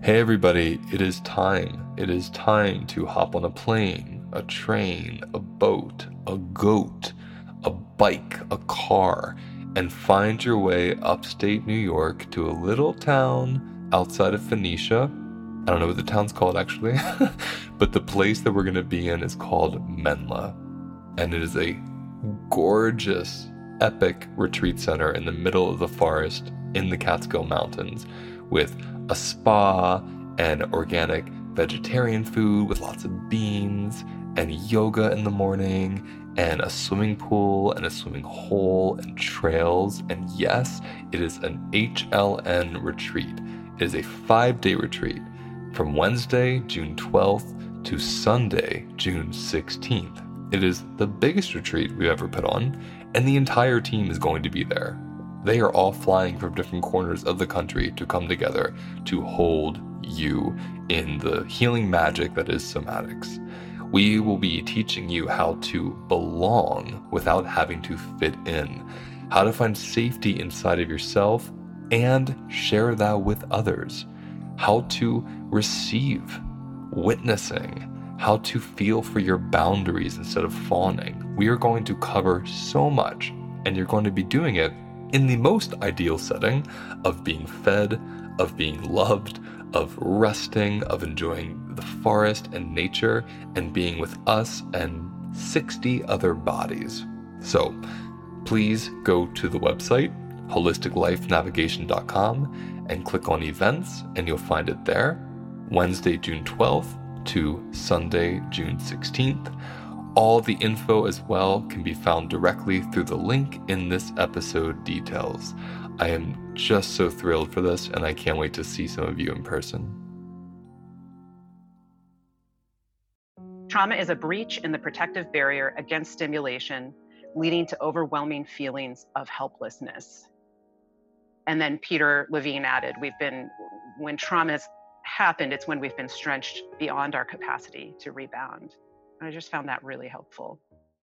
Hey everybody, it is time. It is time to hop on a plane, a train, a boat, a goat, a bike, a car, and find your way upstate New York to a little town outside of Phoenicia. I don't know what the town's called actually, but the place that we're going to be in is called Menla. And it is a gorgeous, epic retreat center in the middle of the forest in the Catskill Mountains with a spa and organic vegetarian food with lots of beans and yoga in the morning and a swimming pool and a swimming hole and trails. And yes, it is an HLN retreat. It is a 5-day retreat from Wednesday, June 12th to Sunday, June 16th. It is the biggest retreat we've ever put on, and the entire team is going to be there. They are all flying from different corners of the country to come together to hold you in the healing magic that is somatics. We will be teaching you how to belong without having to fit in, how to find safety inside of yourself and share that with others, how to receive, witnessing, how to feel for your boundaries instead of fawning. We are going to cover so much, and you're going to be doing it in the most ideal setting of being fed, of being loved, of resting, of enjoying the forest and nature, and being with us and 60 other bodies. So please go to the website, holisticlifenavigation.com, and click on events, and you'll find it there. Wednesday, June 12th to Sunday, June 16th. All the info as well can be found directly through the link in this episode details. I am just so thrilled for this, and I can't wait to see some of you in person. Trauma is a breach in the protective barrier against stimulation, leading to overwhelming feelings of helplessness. And then Peter Levine added, when trauma has happened, it's when we've been stretched beyond our capacity to rebound. And I just found that really helpful.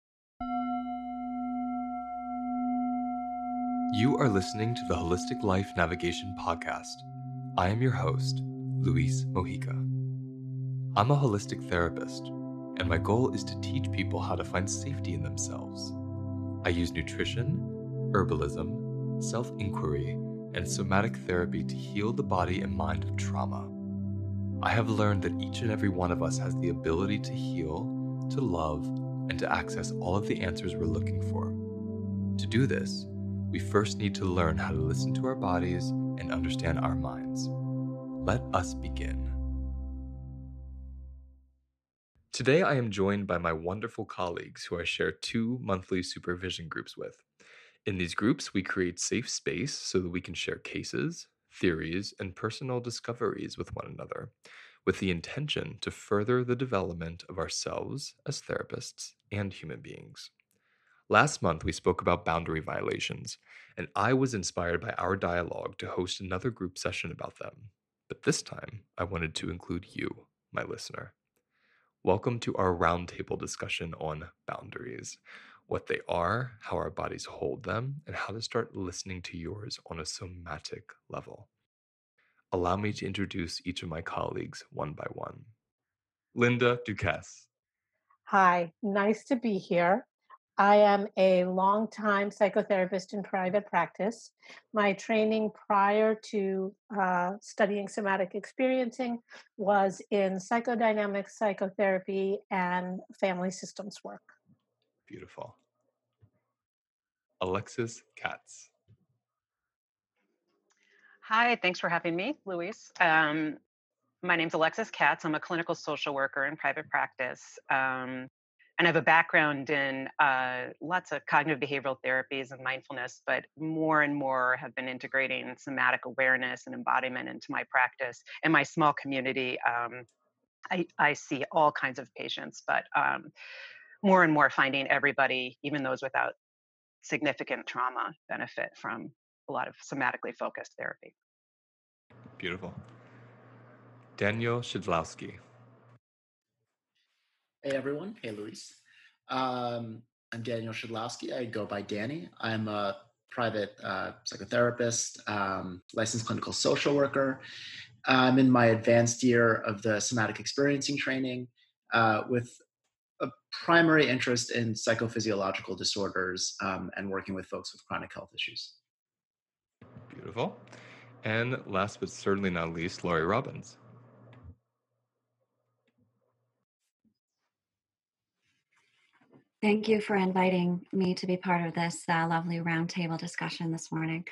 You are listening to the Holistic Life Navigation Podcast. I am your host, Luis Mojica. I'm a holistic therapist, and my goal is to teach people how to find safety in themselves. I use nutrition, herbalism, self-inquiry, and somatic therapy to heal the body and mind of trauma. I have learned that each and every one of us has the ability to heal, to love, and to access all of the answers we're looking for. To do this, we first need to learn how to listen to our bodies and understand our minds. Let us begin. Today, I am joined by my wonderful colleagues who I share 2 monthly supervision groups with. In these groups, we create safe space so that we can share cases, theories, and personal discoveries with one another, with the intention to further the development of ourselves as therapists and human beings. Last month, we spoke about boundary violations, and I was inspired by our dialogue to host another group session about them. But this time, I wanted to include you, my listener. Welcome to our roundtable discussion on boundaries, what they are, how our bodies hold them, and how to start listening to yours on a somatic level. Allow me to introduce each of my colleagues one by one. Linda Ducasse. Hi, nice to be here. I am a longtime psychotherapist in private practice. My training prior to studying somatic experiencing was in psychodynamic psychotherapy and family systems work. Beautiful. Alexis Katz. Hi, thanks for having me, Luis. My name's Alexis Katz. I'm a clinical social worker in private practice. And I have a background in lots of cognitive behavioral therapies and mindfulness, but more and more have been integrating somatic awareness and embodiment into my practice. In my small community, I see all kinds of patients, but more and more finding everybody, even those without significant trauma, benefit from a lot of somatically focused therapy. Beautiful. Daniel Shidlowski. Hey everyone. Hey Luis. I'm Daniel Shidlowski. I go by Danny. I'm a private psychotherapist, licensed clinical social worker, I'm in my advanced year of the somatic experiencing training with a primary interest in psychophysiological disorders and working with folks with chronic health issues. Beautiful. And last but certainly not least, Laurie Robbins. Thank you for inviting me to be part of this lovely roundtable discussion this morning.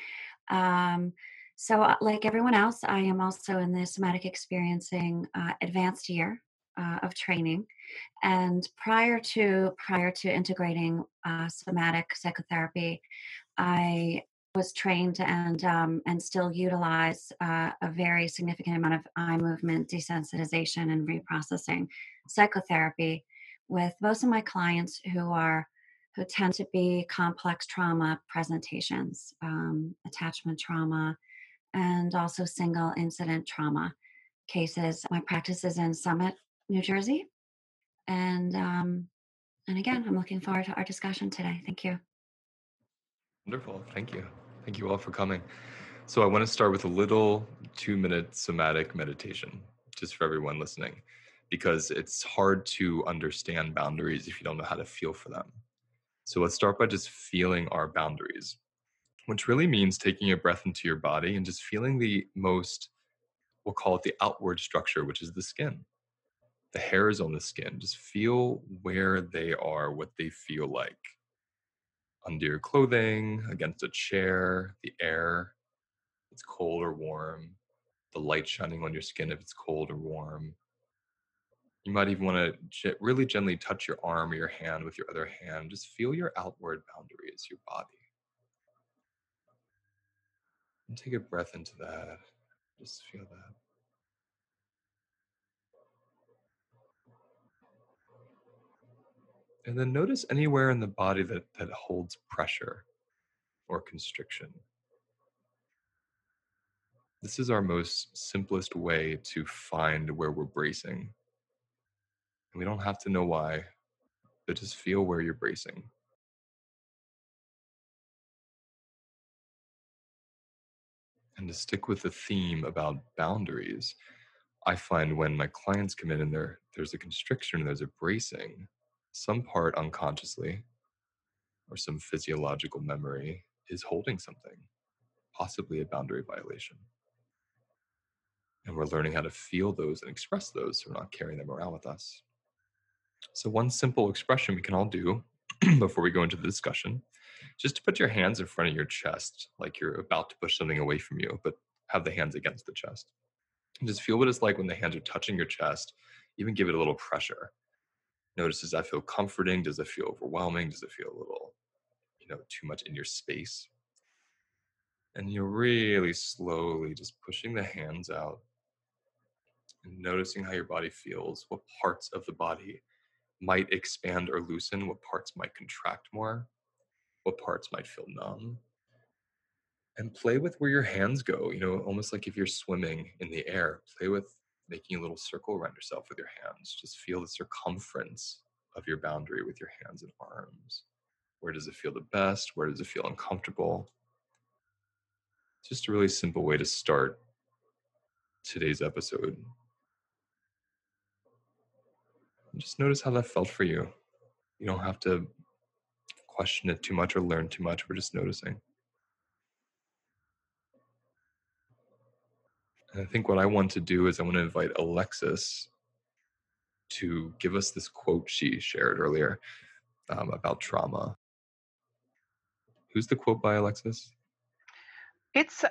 Like everyone else, I am also in the somatic experiencing advanced year of training. And prior to integrating somatic psychotherapy, I was trained and still utilize a very significant amount of eye movement desensitization and reprocessing psychotherapy with most of my clients who tend to be complex trauma presentations, attachment trauma, and also single incident trauma cases. My practice is in Summit, New Jersey, and again, I'm looking forward to our discussion today. Thank you. Wonderful. Thank you. Thank you all for coming. So I want to start with a little 2-minute somatic meditation, just for everyone listening, because it's hard to understand boundaries if you don't know how to feel for them. So let's start by just feeling our boundaries, which really means taking a breath into your body and just feeling the most, we'll call it the outward structure, which is the skin. The hairs on the skin. Just feel where they are, what they feel like. Under your clothing, against a chair, the air, if it's cold or warm, the light shining on your skin if it's cold or warm. You might even want to really gently touch your arm or your hand with your other hand. Just feel your outward boundaries, your body. And take a breath into that. Just feel that. And then notice anywhere in the body that holds pressure or constriction. This is our most simplest way to find where we're bracing. And we don't have to know why, but just feel where you're bracing. And to stick with the theme about boundaries, I find when my clients come in and there's a constriction, there's a bracing, some part unconsciously or some physiological memory is holding something, possibly a boundary violation. And we're learning how to feel those and express those so we're not carrying them around with us. So one simple expression we can all do before we go into the discussion, just to put your hands in front of your chest, like you're about to push something away from you, but have the hands against the chest. And just feel what it's like when the hands are touching your chest. Even give it a little pressure. Notice, does that feel comforting? Does it feel overwhelming? Does it feel a little, too much in your space? And you're really slowly just pushing the hands out and noticing how your body feels, what parts of the body might expand or loosen, what parts might contract more, what parts might feel numb. And play with where your hands go, almost like if you're swimming in the air. Play with making a little circle around yourself with your hands. Just feel the circumference of your boundary with your hands and arms. Where does it feel the best? Where does it feel uncomfortable? Just a really simple way to start today's episode. And just notice how that felt for you. You don't have to question it too much or learn too much. We're just noticing. And I think what I want to do is I want to invite Alexis to give us this quote she shared earlier about trauma. Who's the quote by, Alexis? It's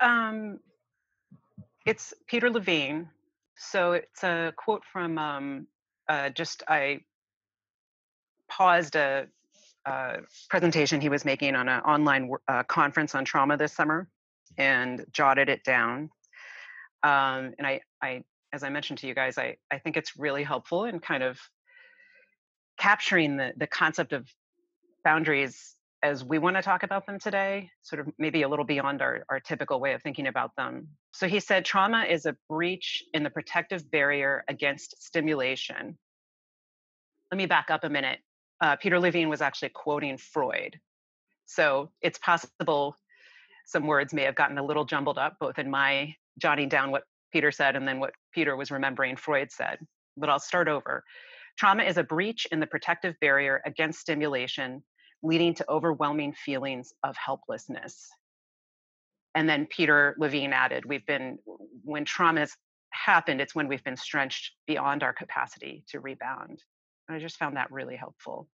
Peter Levine. So it's a quote from I paused a presentation he was making on an online conference on trauma this summer and jotted it down. And I, as I mentioned to you guys, I think it's really helpful in kind of capturing the concept of boundaries as we want to talk about them today, sort of maybe a little beyond our typical way of thinking about them. So he said, trauma is a breach in the protective barrier against stimulation. Let me back up a minute. Peter Levine was actually quoting Freud. So it's possible some words may have gotten a little jumbled up, both in my jotting down what Peter said and then what Peter was remembering Freud said. But I'll start over. Trauma is a breach in the protective barrier against stimulation, leading to overwhelming feelings of helplessness. And then Peter Levine added, when trauma has happened, it's when we've been stretched beyond our capacity to rebound. And I just found that really helpful.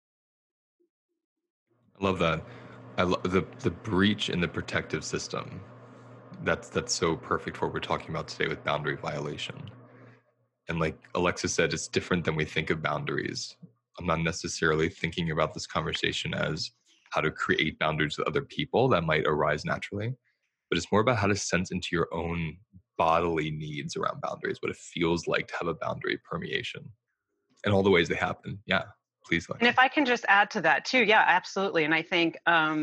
I love that. I love the breach in the protective system. That's so perfect for what we're talking about today with boundary violation. And like Alexis said, it's different than we think of boundaries. I'm not necessarily thinking about this conversation as how to create boundaries with other people that might arise naturally, but it's more about how to sense into your own bodily needs around boundaries, what it feels like to have a boundary permeation and all the ways they happen. Yeah, please, And Alexis. if I can just add to that too, yeah, absolutely. And I think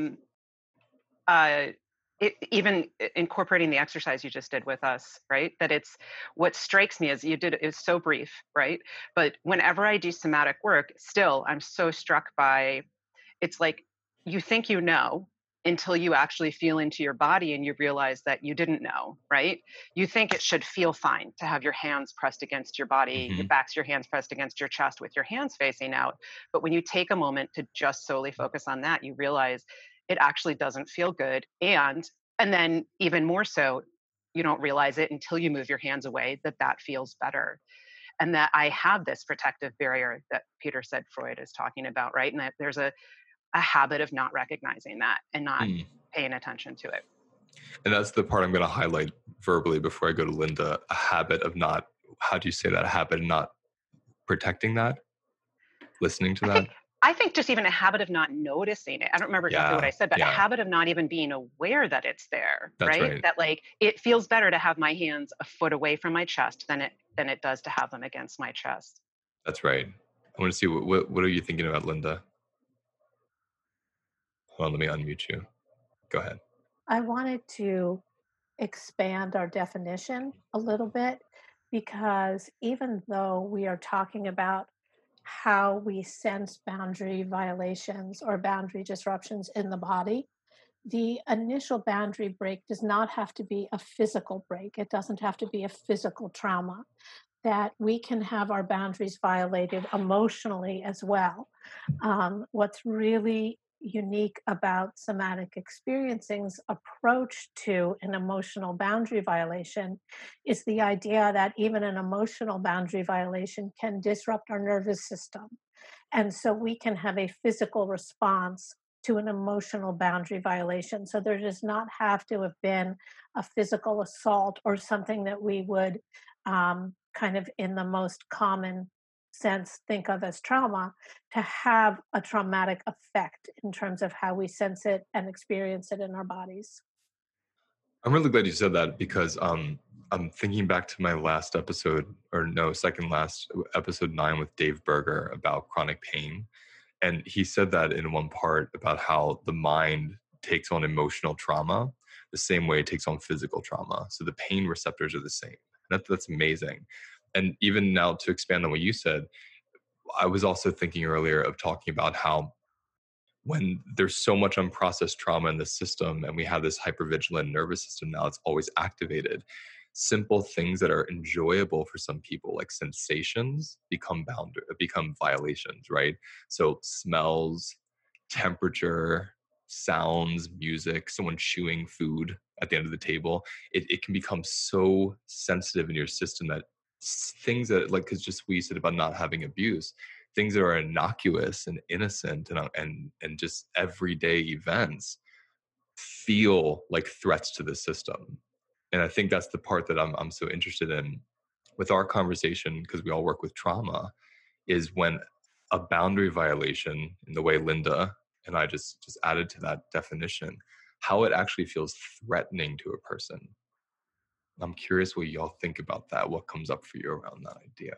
even incorporating the exercise you just did with us, right? That it's what strikes me as you did is so brief, right? But whenever I do somatic work, still I'm so struck by it's like you think you know until you actually feel into your body and you realize that you didn't know, right? You think it should feel fine to have your hands pressed against your body, your backs, your hands pressed against your chest with your hands facing out. But when you take a moment to just solely focus on that, you realize it actually doesn't feel good. And then even more so, you don't realize it until you move your hands away that feels better. And that I have this protective barrier that Peter said Freud is talking about, right? And that there's a habit of not recognizing that and not paying attention to it. And that's the part I'm going to highlight verbally before I go to Linda. A habit of not, how do you say that? A habit of not protecting that, listening to that. I think just even a habit of not noticing it. I don't remember exactly what I said, but a habit of not even being aware that it's there, right? That like it feels better to have my hands a foot away from my chest than it does to have them against my chest. That's right. I want to see what are you thinking about, Linda? Hold on, let me unmute you. Go ahead. I wanted to expand our definition a little bit because even though we are talking about how we sense boundary violations or boundary disruptions in the body, the initial boundary break does not have to be a physical break. It doesn't have to be a physical trauma. That we can have our boundaries violated emotionally as well. What's really unique about somatic experiencing's approach to an emotional boundary violation is the idea that even an emotional boundary violation can disrupt our nervous system. And so we can have a physical response to an emotional boundary violation. So there does not have to have been a physical assault or something that we would kind of in the most common sense think of as trauma to have a traumatic effect in terms of how we sense it and experience it in our bodies. I'm really glad you said that because I'm thinking back to my last episode, or no, second last, episode 9 with Dave Berger about chronic pain. And he said that in one part about how the mind takes on emotional trauma the same way it takes on physical trauma. So the pain receptors are the same. That's amazing. And even now, to expand on what you said, I was also thinking earlier of talking about how when there's so much unprocessed trauma in the system and we have this hypervigilant nervous system now, it's always activated. Simple things that are enjoyable for some people, like sensations, become violations, right? So smells, temperature, sounds, music, someone chewing food at the end of the table, it can become so sensitive in your system that things that, like, because just we said about not having abuse, things that are innocuous and innocent and just everyday events feel like threats to the system. And I think that's the part that I'm so interested in with our conversation, because we all work with trauma, is when a boundary violation, in the way Linda and I just added to that definition, how it actually feels threatening to a person. I'm curious what y'all think about that. What comes up for you around that idea?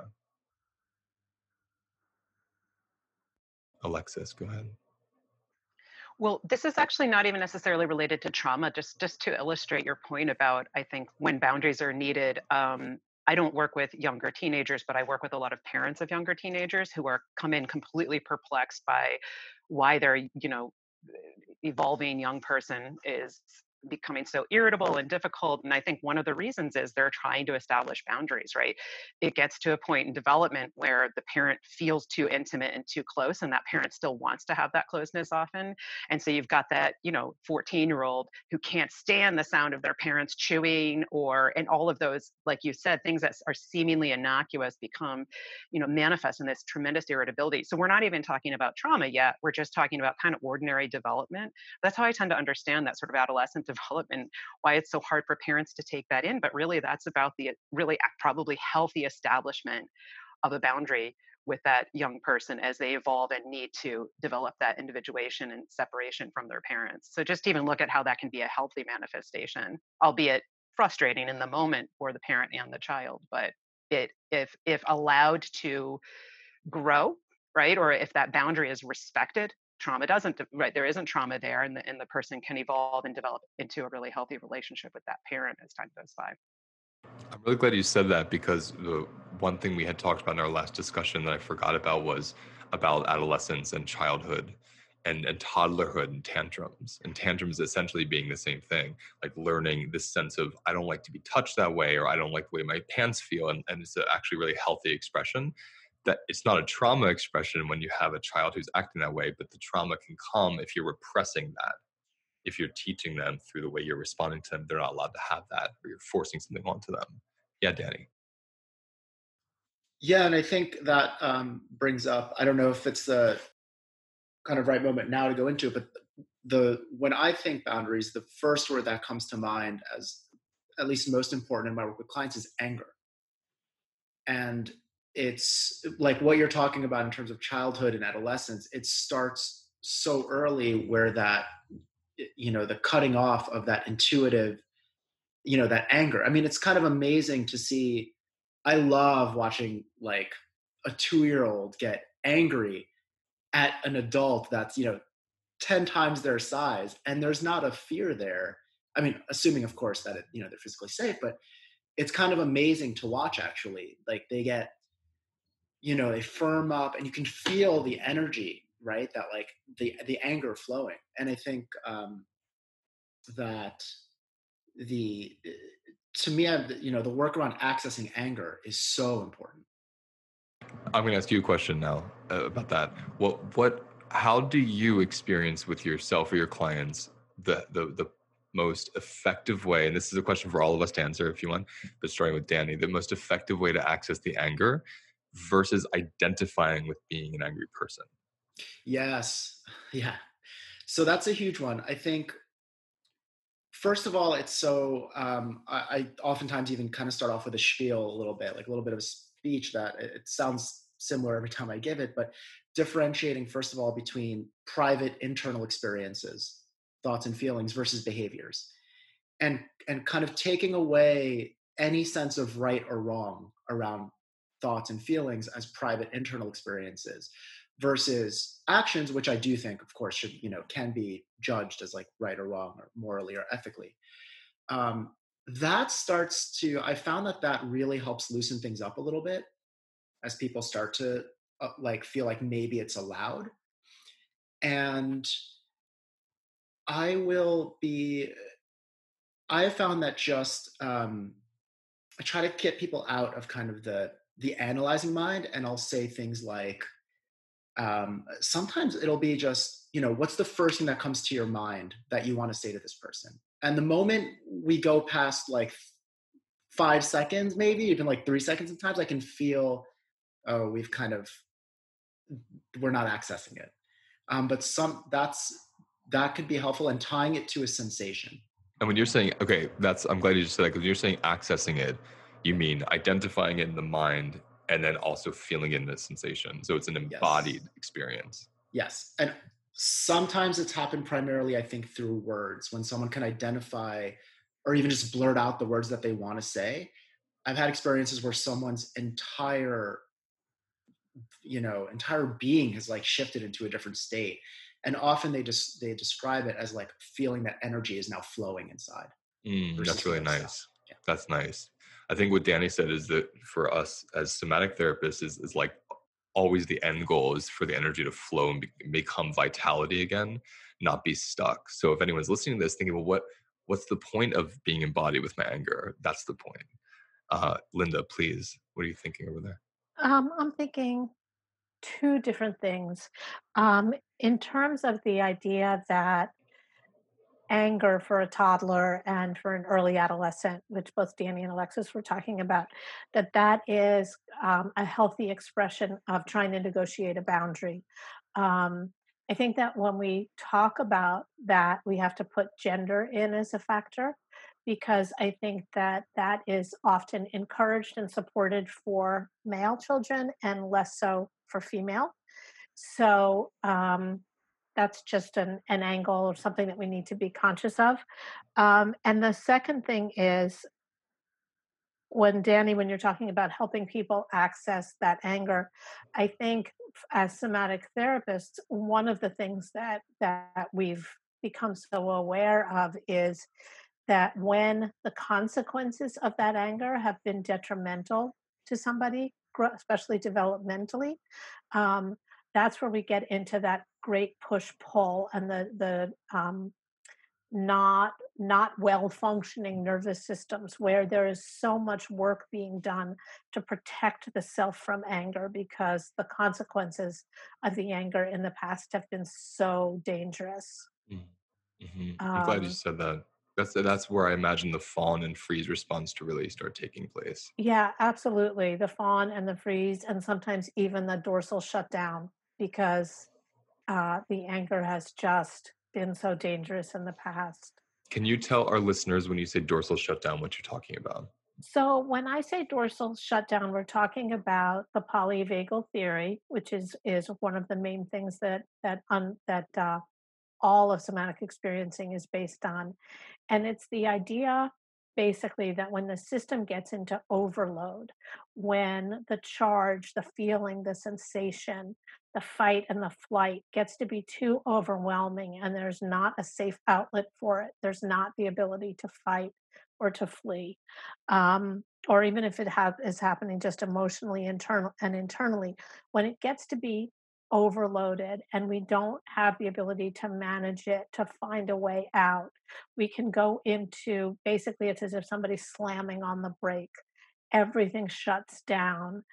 Alexis, go ahead. Well, this is actually not even necessarily related to trauma, just to illustrate your point about, I think, when boundaries are needed. I don't work with younger teenagers, but I work with a lot of parents of younger teenagers who come in completely perplexed by why their, evolving young person is becoming so irritable and difficult. And I think one of the reasons is they're trying to establish boundaries, right? It gets to a point in development where the parent feels too intimate and too close, and that parent still wants to have that closeness often. And so you've got that, 14-year-old who can't stand the sound of their parents chewing, and all of those, like you said, things that are seemingly innocuous become, manifest in this tremendous irritability. So we're not even talking about trauma yet. We're just talking about kind of ordinary development. That's how I tend to understand that sort of adolescent development, why it's so hard for parents to take that in. But really, that's about the really probably healthy establishment of a boundary with that young person as they evolve and need to develop that individuation and separation from their parents. So just even look at how that can be a healthy manifestation, albeit frustrating in the moment for the parent and the child. But if allowed to grow, right, or if that boundary is respected, trauma doesn't, right, there isn't trauma there, and the person can evolve and develop into a really healthy relationship with that parent as time goes by. I'm really glad you said that, because the one thing we had talked about in our last discussion that I forgot about was about adolescence and childhood and toddlerhood and tantrums. And tantrums essentially being the same thing, like learning this sense of, I don't like to be touched that way, or I don't like the way my pants feel. And it's actually really healthy expression. That it's not a trauma expression when you have a child who's acting that way, but the trauma can come if you're repressing that. If you're teaching them through the way you're responding to them, they're not allowed to have that, or you're forcing something onto them. Yeah, Danny. Yeah, and I think that brings up, I don't know if it's the kind of right moment now to go into it, but when I think boundaries, the first word that comes to mind as at least most important in my work with clients is anger. And it's like what you're talking about in terms of childhood and adolescence. It starts so early where that, the cutting off of that intuitive, that anger. I mean, it's kind of amazing to see. I love watching like a 2-year-old get angry at an adult that's, 10 times their size, and there's not a fear there. I mean, assuming of course that they're physically safe, but it's kind of amazing to watch actually. Like they get, they firm up and you can feel the energy, right? That like the anger flowing. And I think that to me, the work around accessing anger is so important. I'm going to ask you a question now about that. How do you experience with yourself or your clients the most effective way? And this is a question for all of us to answer if you want, but starting with Danny, the most effective way to access the anger versus identifying with being an angry person. Yes. Yeah. So that's a huge one. I think, first of all, it's so, I oftentimes even kind of start off with a spiel a little bit, like a little bit of a speech that it sounds similar every time I give it, but differentiating, first of all, between private internal experiences, thoughts and feelings versus behaviors, and kind of taking away any sense of right or wrong around thoughts and feelings as private internal experiences versus actions, which I do think, of course, should, can be judged as like right or wrong or morally or ethically. That starts to, I found that really helps loosen things up a little bit as people start to feel like maybe it's allowed. And I have found that just, I try to get people out of kind of the analyzing mind, and I'll say things like, sometimes it'll be just, what's the first thing that comes to your mind that you want to say to this person? And the moment we go past like 5 seconds, maybe even like 3 seconds sometimes, I can feel, oh, we're not accessing it. But that could be helpful, and tying it to a sensation. And when you're saying, okay, I'm glad you just said that, because you're saying accessing it, you mean identifying it in the mind and then also feeling it in the sensation. So it's an embodied experience. Yes. And sometimes it's happened primarily, I think, through words, when someone can identify or even just blurt out the words that they want to say. I've had experiences where someone's entire being has like shifted into a different state. And often they describe it as like feeling that energy is now flowing inside. That's really nice. Yeah. That's nice. I think what Danny said is that for us as somatic therapists is like always the end goal is for the energy to flow and become vitality again, not be stuck. So if anyone's listening to this thinking, well, What's the point of being embodied with my anger? That's the point. Linda, please, what are you thinking over there? I'm thinking two different things. In terms of the idea that anger for a toddler and for an early adolescent, which both Danny and Alexis were talking about, that is a healthy expression of trying to negotiate a boundary. Um, I think that when we talk about that, we have to put gender in as a factor because I think that that is often encouraged and supported for male children and less so for female. So that's just an angle or something that we need to be conscious of. And the second thing is when Danny, when you're talking about helping people access that anger, I think as somatic therapists, one of the things that we've become so aware of is that when the consequences of that anger have been detrimental to somebody, especially developmentally, um, that's where we get into that great push pull and the not well functioning nervous systems where there is so much work being done to protect the self from anger because the consequences of the anger in the past have been so dangerous. I'm glad you Um, said that. That's where I imagine the fawn and freeze response to really start taking place. yeah, absolutely. The fawn and the freeze, and sometimes even the dorsal shutdown because the anger has just been so dangerous in the past. Can you tell our listeners when you say dorsal shutdown what you're talking about? So when I say dorsal shutdown, we're talking about the polyvagal theory, which is one of the main things that all of somatic experiencing is based on. And it's the idea basically that when the system gets into overload, when the charge, the feeling, the sensation, the fight and the flight gets to be too overwhelming and there's not a safe outlet for it, there's not the ability to fight or to flee. Or even if is happening just emotionally internally, when it gets to be overloaded and we don't have the ability to manage it, to find a way out, we can go into basically it's as if somebody's slamming on the brake. Everything shuts down.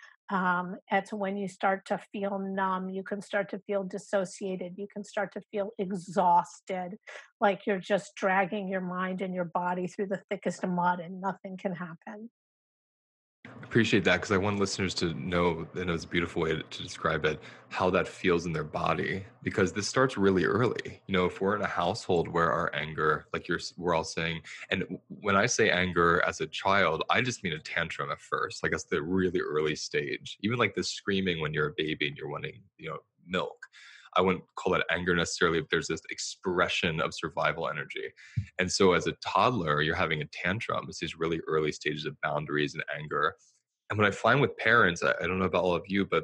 It's when you start to feel numb, you can start to feel dissociated, you can start to feel exhausted, like you're just dragging your mind and your body through the thickest of mud and nothing can happen. Appreciate that because I want listeners to know, and it's a beautiful way to describe it, how that feels in their body. Because this starts really early. You know, if we're in a household where our anger, like we're all saying, and when I say anger as a child, I just mean a tantrum at first. Like that's the really early stage. Even like the screaming when you're a baby and you're wanting, milk. I wouldn't call that anger necessarily if there's this expression of survival energy. And so as a toddler, you're having a tantrum. It's these really early stages of boundaries and anger. And what I find with parents, I don't know about all of you, but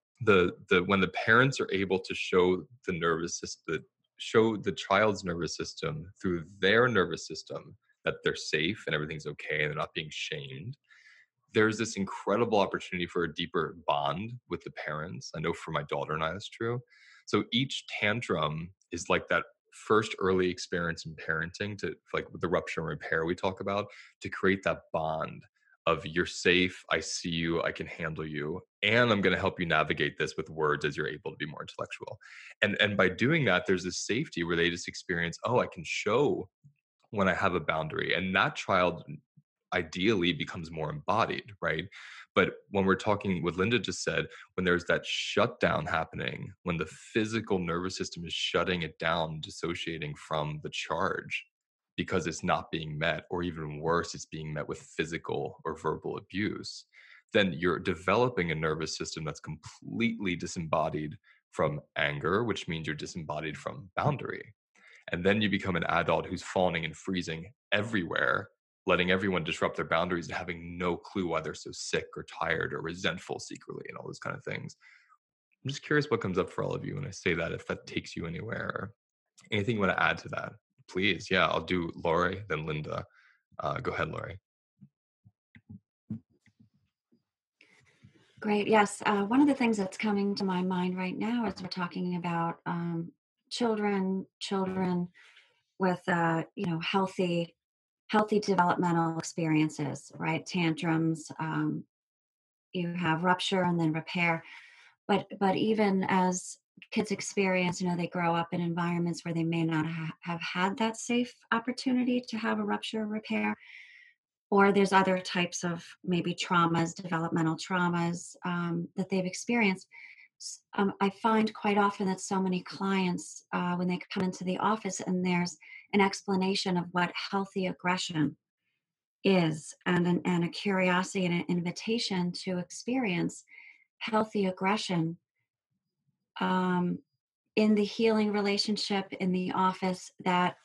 the when the parents are able to show the nervous system, show the child's nervous system through their nervous system that they're safe and everything's okay and they're not being shamed, there's this incredible opportunity for a deeper bond with the parents. I know for my daughter and I, that's true. So each tantrum is like that first early experience in parenting to like with the rupture and repair we talk about to create that bond of you're safe, I see you, I can handle you, and I'm going to help you navigate this with words as you're able to be more intellectual. And by doing that, there's this safety where they just experience, oh, I can show when I have a boundary. And that child ideally becomes more embodied, right? But when we're talking, what Linda just said, when there's that shutdown happening, when the physical nervous system is shutting it down, dissociating from the charge because it's not being met, or even worse, it's being met with physical or verbal abuse, then you're developing a nervous system that's completely disembodied from anger, which means you're disembodied from boundary. And then you become an adult who's fawning and freezing everywhere, letting everyone disrupt their boundaries and having no clue why they're so sick or tired or resentful secretly and all those kind of things. I'm just curious what comes up for all of you when I say that, if that takes you anywhere or anything you want to add to that. Please. Yeah, I'll do Lori, then Linda. Go ahead, Lori. Great. Yes. One of the things that's coming to my mind right now as we're talking about children with healthy healthy developmental experiences, right? Tantrums, you have rupture and then repair. But even as kids experience, they grow up in environments where they may not have had that safe opportunity to have a rupture or repair, or there's other types of maybe traumas, developmental traumas, that they've experienced. I find quite often that so many clients, when they come into the office and there's an explanation of what healthy aggression is, and a curiosity and an invitation to experience healthy aggression, um, in the healing relationship in the office, that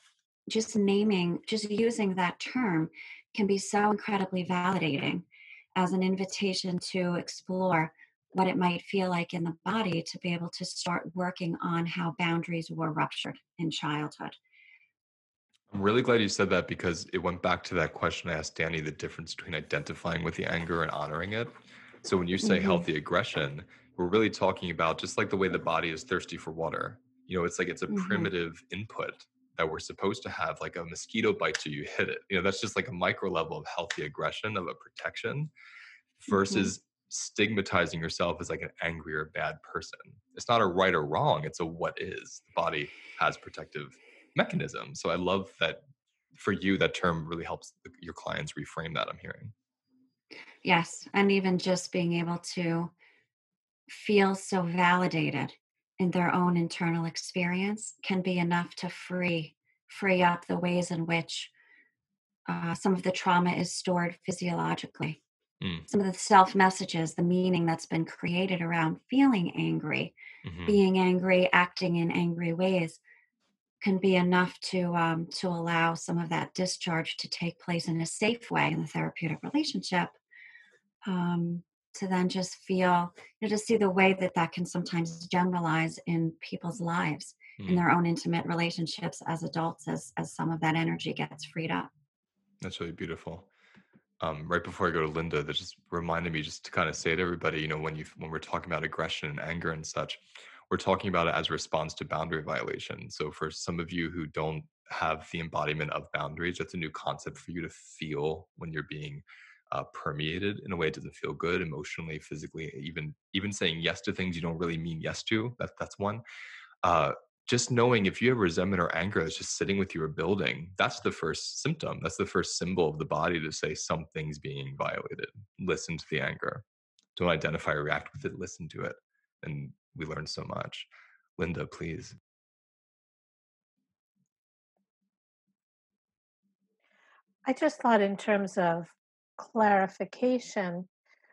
just using that term can be so incredibly validating as an invitation to explore what it might feel like in the body to be able to start working on how boundaries were ruptured in childhood. I'm really glad you said that because it went back to that question I asked Danny, the difference between identifying with the anger and honoring it. So when you say Hmm. healthy aggression, we're really talking about just like the way the body is thirsty for water. It's like it's a Hmm. primitive input that we're supposed to have, like a mosquito bites you, you hit it. That's just like a micro level of healthy aggression, of a protection, Hmm. versus stigmatizing yourself as like an angry or bad person. It's not a right or wrong, it's a what is. The body has protective mechanisms. So I love that for you, that term really helps your clients reframe that, I'm hearing. Yes, and even just being able to feel so validated in their own internal experience can be enough to free up the ways in which some of the trauma is stored physiologically. Mm, Some of the self messages, the meaning that's been created around feeling angry, hmm. being angry, acting in angry ways, can be enough to allow some of that discharge to take place in a safe way in the therapeutic relationship. Um, to then just feel, to see the way that that can sometimes generalize in people's lives, in Mm. their own intimate relationships as adults, as some of that energy gets freed up. That's really beautiful. Right before I go to Linda, that just reminded me just to kind of say to everybody, when we're talking about aggression and anger and such, we're talking about it as a response to boundary violation. So for some of you who don't have the embodiment of boundaries, that's a new concept for you to feel when you're being permeated in a way that doesn't feel good emotionally, physically, even saying yes to things you don't really mean yes to. That's one. uh, just knowing if you have resentment or anger that's just sitting with you or building, that's the first symptom. That's the first symbol of the body to say something's being violated. Listen to the anger. Don't identify or react with it. Listen to it. And we learn so much. Linda, please. I just thought in terms of clarification,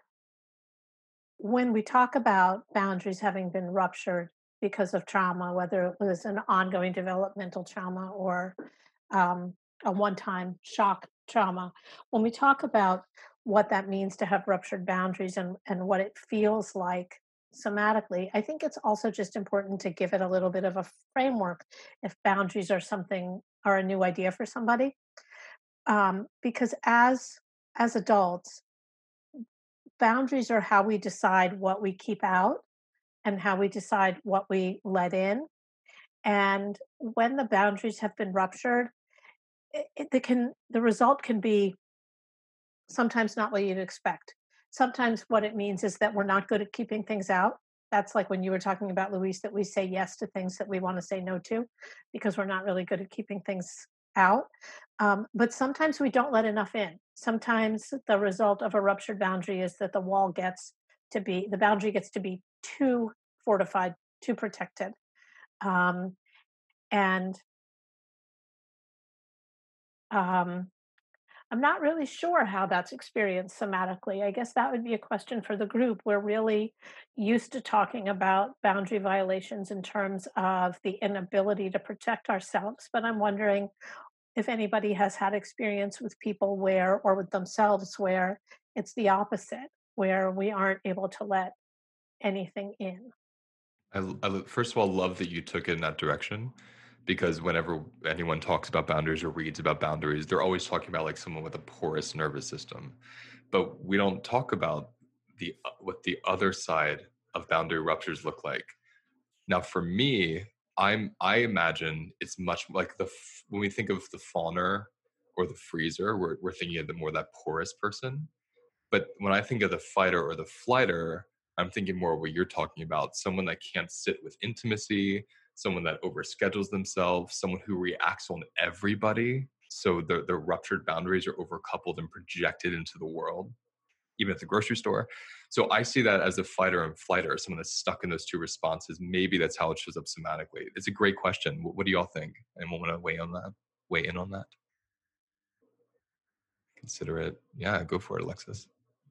when we talk about boundaries having been ruptured because of trauma, whether it was an ongoing developmental trauma or um, a one time shock trauma, when we talk about what that means to have ruptured boundaries and what it feels like somatically, I think it's also just important to give it a little bit of a framework if boundaries are something are a new idea for somebody. Because as adults, boundaries are how we decide what we keep out and how we decide what we let in. And when the boundaries have been ruptured, the result can be sometimes not what you'd expect. Sometimes what it means is that we're not good at keeping things out. That's like when you were talking about, Luis, that we say yes to things that we want to say no to because we're not really good at keeping things out. But sometimes we don't let enough in. Sometimes the result of a ruptured boundary is that the boundary gets to be too fortified, too protected. Um, and um, I'm not really sure how that's experienced somatically. I guess that would be a question for the group. We're really used to talking about boundary violations in terms of the inability to protect ourselves, but I'm wondering if anybody has had experience with people where, or with themselves, where it's the opposite, where we aren't able to let anything in. First of all, love that you took it in that direction because whenever anyone talks about boundaries or reads about boundaries, they're always talking about like someone with a porous nervous system. But we don't talk about what the other side of boundary ruptures look like. Now, for me, I imagine it's much like when we think of the fawner or the freezer. We're thinking of the more that porous person. But when I think of the fighter or the flighter, I'm thinking more of what you're talking about, someone that can't sit with intimacy, someone that overschedules themselves, someone who reacts on everybody. So their ruptured boundaries are overcoupled and projected into the world, even at the grocery store. So I see that as a fighter and flighter, someone that's stuck in those two responses. Maybe that's how it shows up somatically. It's a great question. What do y'all think? Anyone want to weigh in on that? Consider it. Yeah, go for it, Alexis.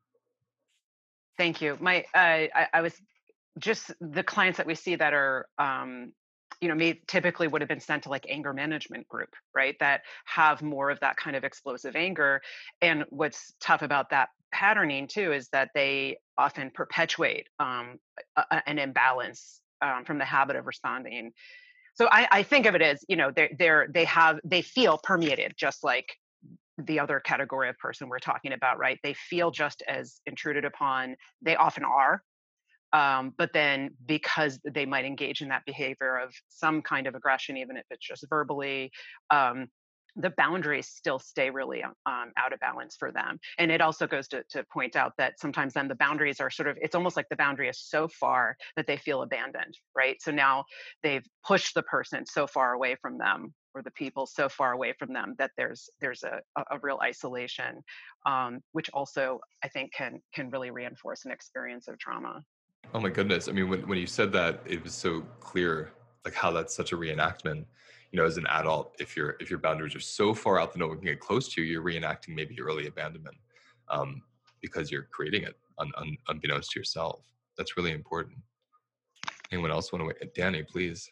Thank you. I was just the clients that we see that are, may typically would have been sent to like anger management group, right? That have more of that kind of explosive anger. And what's tough about that patterning too is that they often perpetuate an imbalance from the habit of responding. So I think of it as, they feel permeated just like the other category of person we're talking about, right? They feel just as intruded upon. They often are. But then because they might engage in that behavior of some kind of aggression, even if it's just verbally, the boundaries still stay really out of balance for them. And it also goes to point out that sometimes then the boundaries are it's almost like the boundary is so far that they feel abandoned, right? So now they've pushed the person so far away from them, or the people so far away from them, that there's a real isolation, which also I think can really reinforce an experience of trauma. Oh my goodness. I mean, when you said that, it was so clear, like how that's such a reenactment. As an adult, if your boundaries are so far out that no one can get close to you, you're reenacting maybe early abandonment, because you're creating it unbeknownst to yourself. That's really important. Anyone else want to wait? Danny, please.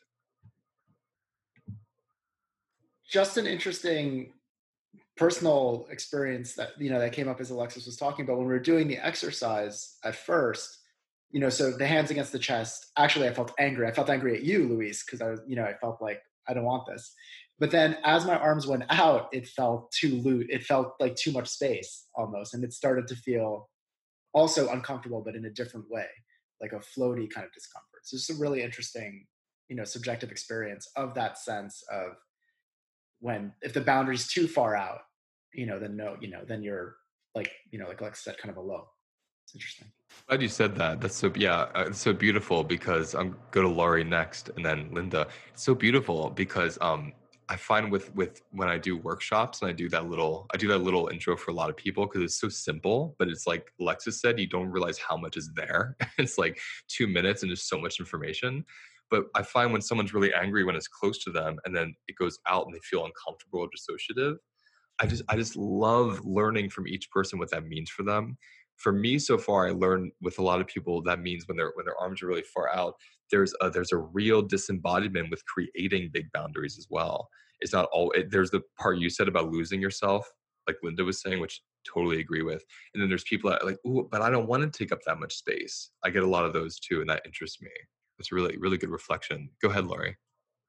Just an interesting personal experience that that came up as Alexis was talking about when we were doing the exercise at first. So the hands against the chest. Actually, I felt angry. I felt angry at you, Luis, because I was, I felt like I don't want this. But then, as my arms went out, it felt too loose. It felt like too much space almost, and it started to feel also uncomfortable, but in a different way, like a floaty kind of discomfort. So it's a really interesting, subjective experience of that sense of if the boundary's too far out, then no, then you're like, like Alex said, kind of alone. It's interesting. Glad you said that. That's so, yeah, it's so beautiful because I'm go to Laurie next and then Linda. It's so beautiful because I find with when I do workshops and I do that little intro for a lot of people because it's so simple, but it's like Alexis said, you don't realize how much is there. It's like 2 minutes and just so much information. But I find when someone's really angry when it's close to them and then it goes out and they feel uncomfortable or dissociative, I just love learning from each person what that means for them. For me, so far, I learned with a lot of people that means when their arms are really far out, there's a real disembodiment with creating big boundaries as well. It's not all. There's the part you said about losing yourself, like Linda was saying, which totally agree with. And then there's people that are like, ooh, but I don't want to take up that much space. I get a lot of those too, and that interests me. It's a really, really good reflection. Go ahead, Laurie.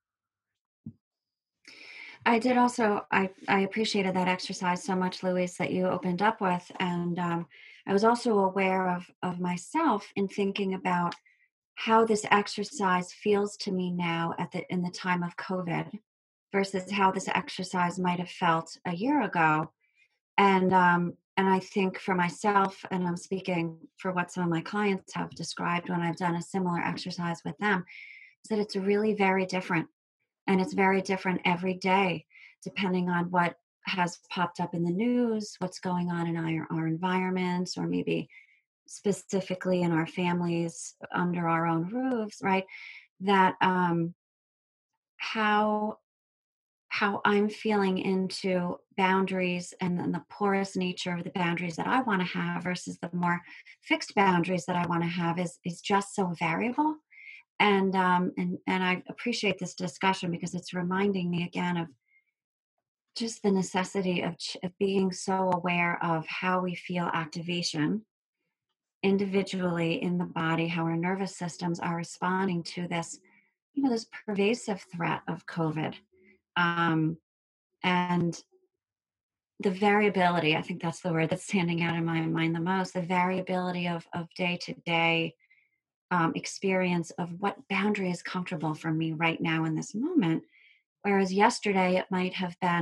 I did also, I appreciated that exercise so much, Luis, that you opened up with. And I was also aware of myself in thinking about how this exercise feels to me now in the time of COVID versus how this exercise might have felt a year ago. And I think for myself, and I'm speaking for what some of my clients have described when I've done a similar exercise with them, is that it's really very different. And it's very different every day, depending on what has popped up in the news, what's going on in our environments, or maybe specifically in our families under our own roofs, right? That how I'm feeling into boundaries and then the porous nature of the boundaries that I want to have versus the more fixed boundaries that I want to have is just so variable. And I appreciate this discussion because it's reminding me again of just the necessity of being so aware of how we feel activation individually in the body, how our nervous systems are responding to this, this pervasive threat of COVID. And the variability, I think that's the word that's standing out in my mind the most, the variability of day to day experience of what boundary is comfortable for me right now in this moment. Whereas yesterday it might have been,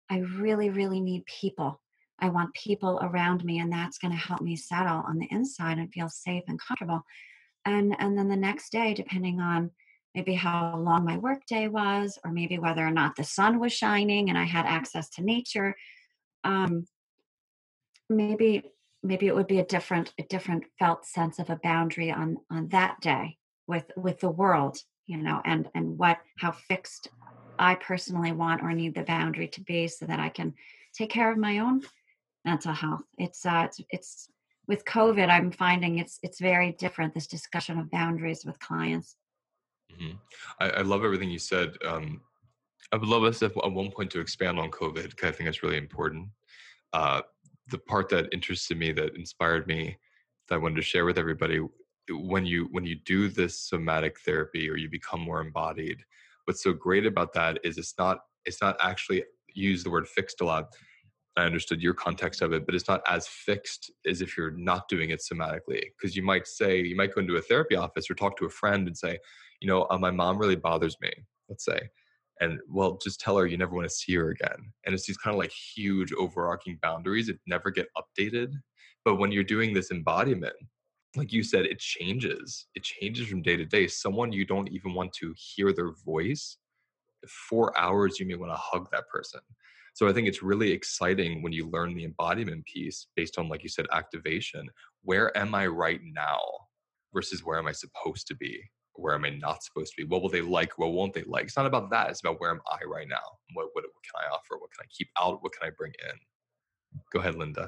I really, really need people. I want people around me, and that's going to help me settle on the inside and feel safe and comfortable. And then the next day, depending on maybe how long my work day was, or maybe whether or not the sun was shining and I had access to nature, um, maybe maybe it would be a different felt sense of a boundary on that day with the world, and what how fixed I personally want or need the boundary to be so that I can take care of my own mental health. It's with COVID, I'm finding it's very different, this discussion of boundaries with clients. Mhm. I love everything you said. I would love us at one point to expand on COVID because I think it's really important. Uh, the part that interested me, that inspired me, that I wanted to share with everybody, when you do this somatic therapy or you become more embodied, what's so great about that is it's not actually, you use the word fixed a lot. I understood your context of it, but it's not as fixed as if you're not doing it somatically. Because you might go into a therapy office or talk to a friend and say, my mom really bothers me, let's say. And well, just tell her you never want to see her again. And it's these kind of like huge overarching boundaries that never get updated. But when you're doing this embodiment, like you said, it changes. It changes from day to day. Someone you don't even want to hear their voice, 4 hours, you may want to hug that person. So I think it's really exciting when you learn the embodiment piece based on, like you said, activation. Where am I right now versus where am I supposed to be? Where am I not supposed to be? What will they like? What won't they like? It's not about that. It's about where am I right now? What can I offer? What can I keep out? What can I bring in? Go ahead, Linda.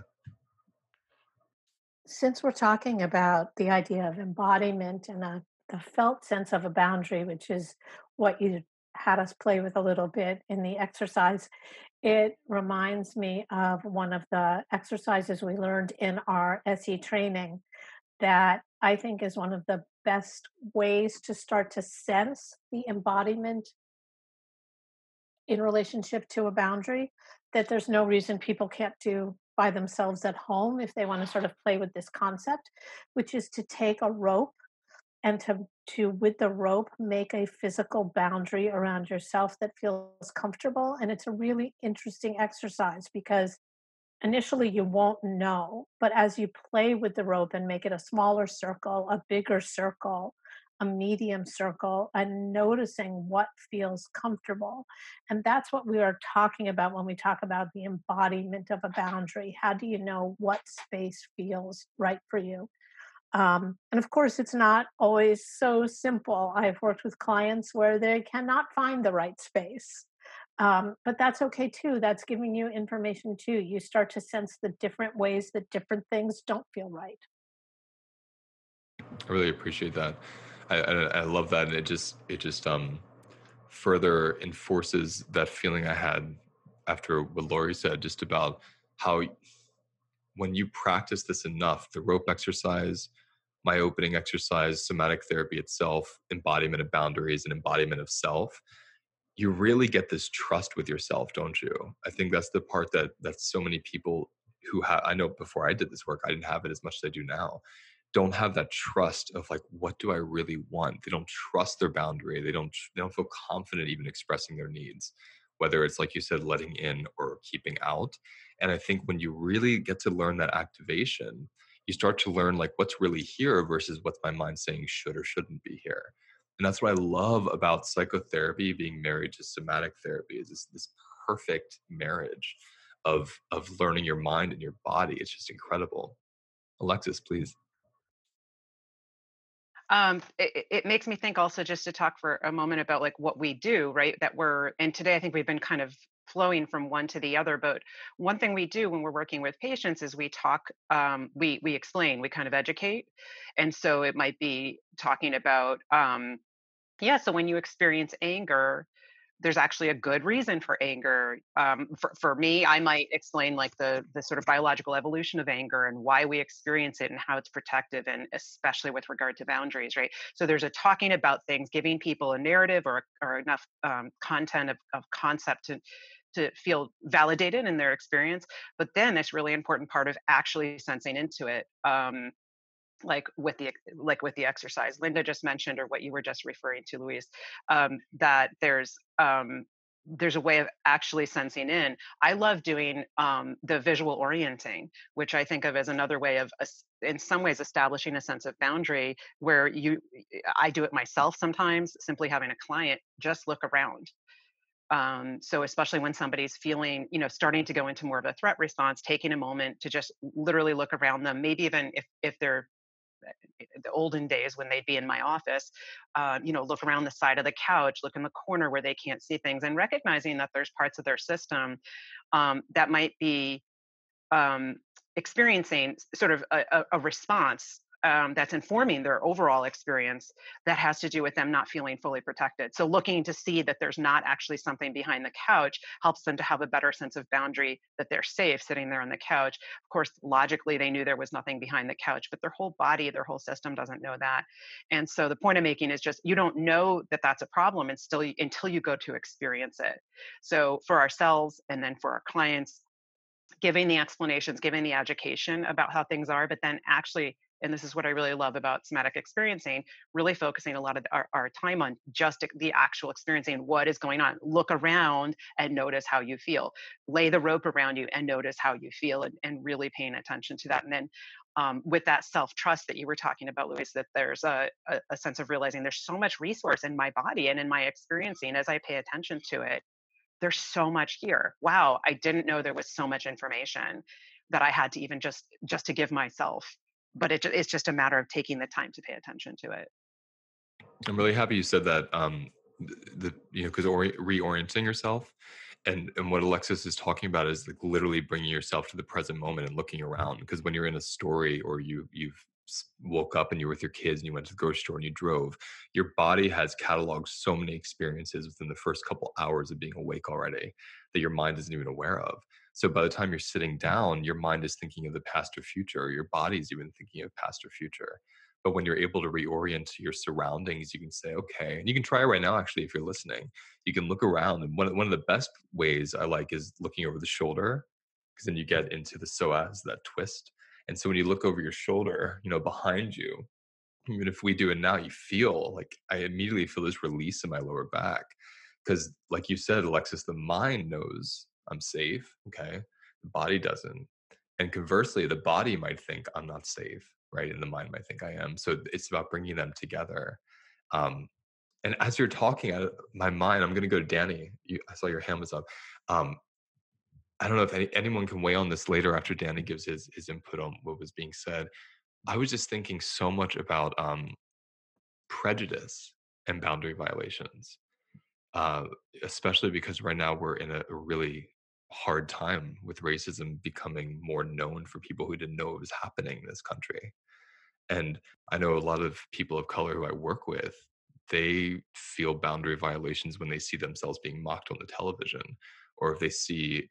Since we're talking about the idea of embodiment and the felt sense of a boundary, which is what you had us play with a little bit in the exercise, it reminds me of one of the exercises we learned in our SE training that I think is one of the best ways to start to sense the embodiment in relationship to a boundary that there's no reason people can't do by themselves at home if they want to sort of play with this concept, which is to take a rope and to with the rope make a physical boundary around yourself that feels comfortable. And it's a really interesting exercise because initially you won't know, but as you play with the rope and make it a smaller circle, a bigger circle, a medium circle, and noticing what feels comfortable. And that's what we are talking about when we talk about the embodiment of a boundary. How do you know what space feels right for you? And of course, it's not always so simple. I've worked with clients where they cannot find the right space. But that's okay too. That's giving you information too. You start to sense the different ways that different things don't feel right. I really appreciate that. I love that, and it just further enforces that feeling I had after what Lori said, just about how when you practice this enough, the rope exercise, my opening exercise, somatic therapy itself, embodiment of boundaries and embodiment of self, you really get this trust with yourself, don't you? I think that's the part that so many people who have, I know before I did this work, I didn't have it as much as I do now, don't have that trust of like, what do I really want? They don't trust their boundary. They don't feel confident even expressing their needs, whether it's like you said, letting in or keeping out. And I think when you really get to learn that activation, you start to learn like what's really here versus what's my mind saying should or shouldn't be here. And that's what I love about psychotherapy being married to somatic therapy, is this perfect marriage of learning your mind and your body. It's just incredible. Alexis, please. It makes me think also, just to talk for a moment about like what we do, right? And today I think we've been kind of flowing from one to the other, but one thing we do when we're working with patients is we talk, we explain, we kind of educate. And so it might be talking about, yeah, so when you experience anger, there's actually a good reason for anger. For me, I might explain like the sort of biological evolution of anger and why we experience it and how it's protective, and especially with regard to boundaries, right? So there's a talking about things, giving people a narrative or enough content of concept to feel validated in their experience. But then this really important part of actually sensing into it. Like with the exercise Linda just mentioned, or what you were just referring to, Louise, that there's there's a way of actually sensing in. I love doing the visual orienting, which I think of as another way of, in some ways, establishing a sense of boundary. Where I do it myself sometimes, simply having a client just look around. So especially when somebody's feeling, starting to go into more of a threat response, taking a moment to just literally look around them, maybe even if they're the olden days when they'd be in my office, look around the side of the couch, look in the corner where they can't see things, and recognizing that there's parts of their system that might be experiencing sort of a response that's informing their overall experience that has to do with them not feeling fully protected. So looking to see that there's not actually something behind the couch helps them to have a better sense of boundary, that they're safe sitting there on the couch. Of course, logically, they knew there was nothing behind the couch, but their whole body, their whole system doesn't know that. And so the point I'm making is just, you don't know that that's a problem until you go to experience it. So for ourselves and then for our clients, giving the explanations, giving the education about how things are, but then actually, and this is what I really love about somatic experiencing, really focusing a lot of our time on just the actual experiencing what is going on. Look around and notice how you feel. Lay the rope around you and notice how you feel, and really paying attention to that. And then with that self-trust that you were talking about, Louise, that there's a sense of realizing there's so much resource in my body and in my experiencing as I pay attention to it. There's so much here. Wow, I didn't know there was so much information that I had to even just to give myself. But it's just a matter of taking the time to pay attention to it. I'm really happy you said that. Because reorienting yourself, and what Alexis is talking about is like literally bringing yourself to the present moment and looking around. Because when you're in a story, or you've woke up and you were with your kids and you went to the grocery store and you drove, your body has cataloged so many experiences within the first couple hours of being awake already that your mind isn't even aware of. So by the time you're sitting down, your mind is thinking of the past or future, or your body's even thinking of past or future. But when you're able to reorient to your surroundings, you can say, okay, and you can try it right now, actually, if you're listening. You can look around. And one of the best ways I like is looking over the shoulder, because then you get into the psoas, that twist. And so when you look over your shoulder, behind you, even if we do it now, you feel like I immediately feel this release in my lower back. Because like you said, Alexis, the mind knows I'm safe. Okay. The body doesn't. And conversely, the body might think I'm not safe, right? And the mind might think I am. So it's about bringing them together. And as you're talking, out of my mind, I'm going to go to Danny. I saw your hand was up. I don't know if anyone can weigh on this later after Danny gives his input on what was being said. I was just thinking so much about prejudice and boundary violations, uh, especially because right now we're in a really hard time with racism becoming more known for people who didn't know it was happening in this country. And I know a lot of people of color who I work with, they feel boundary violations when they see themselves being mocked on the television, or if they see,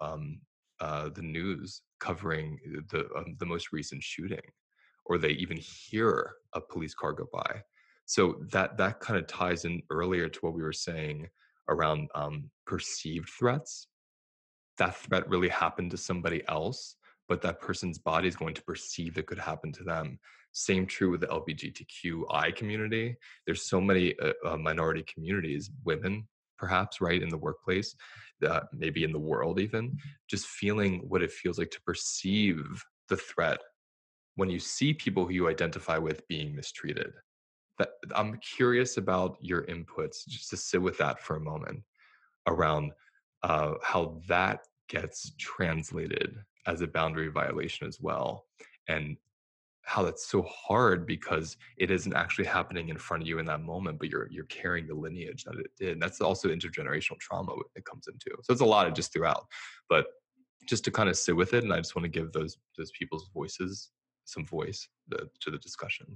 the news covering the most recent shooting, or they even hear a police car go by. So that kind of ties in earlier to what we were saying around perceived threats. That threat really happened to somebody else, but that person's body is going to perceive it could happen to them. Same true with the LGBTQI community. There's so many minority communities, women perhaps, right, in the workplace, maybe in the world even, just feeling what it feels like to perceive the threat when you see people who you identify with being mistreated. That, I'm curious about your inputs, just to sit with that for a moment, around how that gets translated as a boundary violation as well, and how that's so hard because it isn't actually happening in front of you in that moment, but you're carrying the lineage that it did. And that's also intergenerational trauma it comes into. So it's a lot of just throughout, but just to kind of sit with it. And I just want to give those people's voices some voice to the discussion.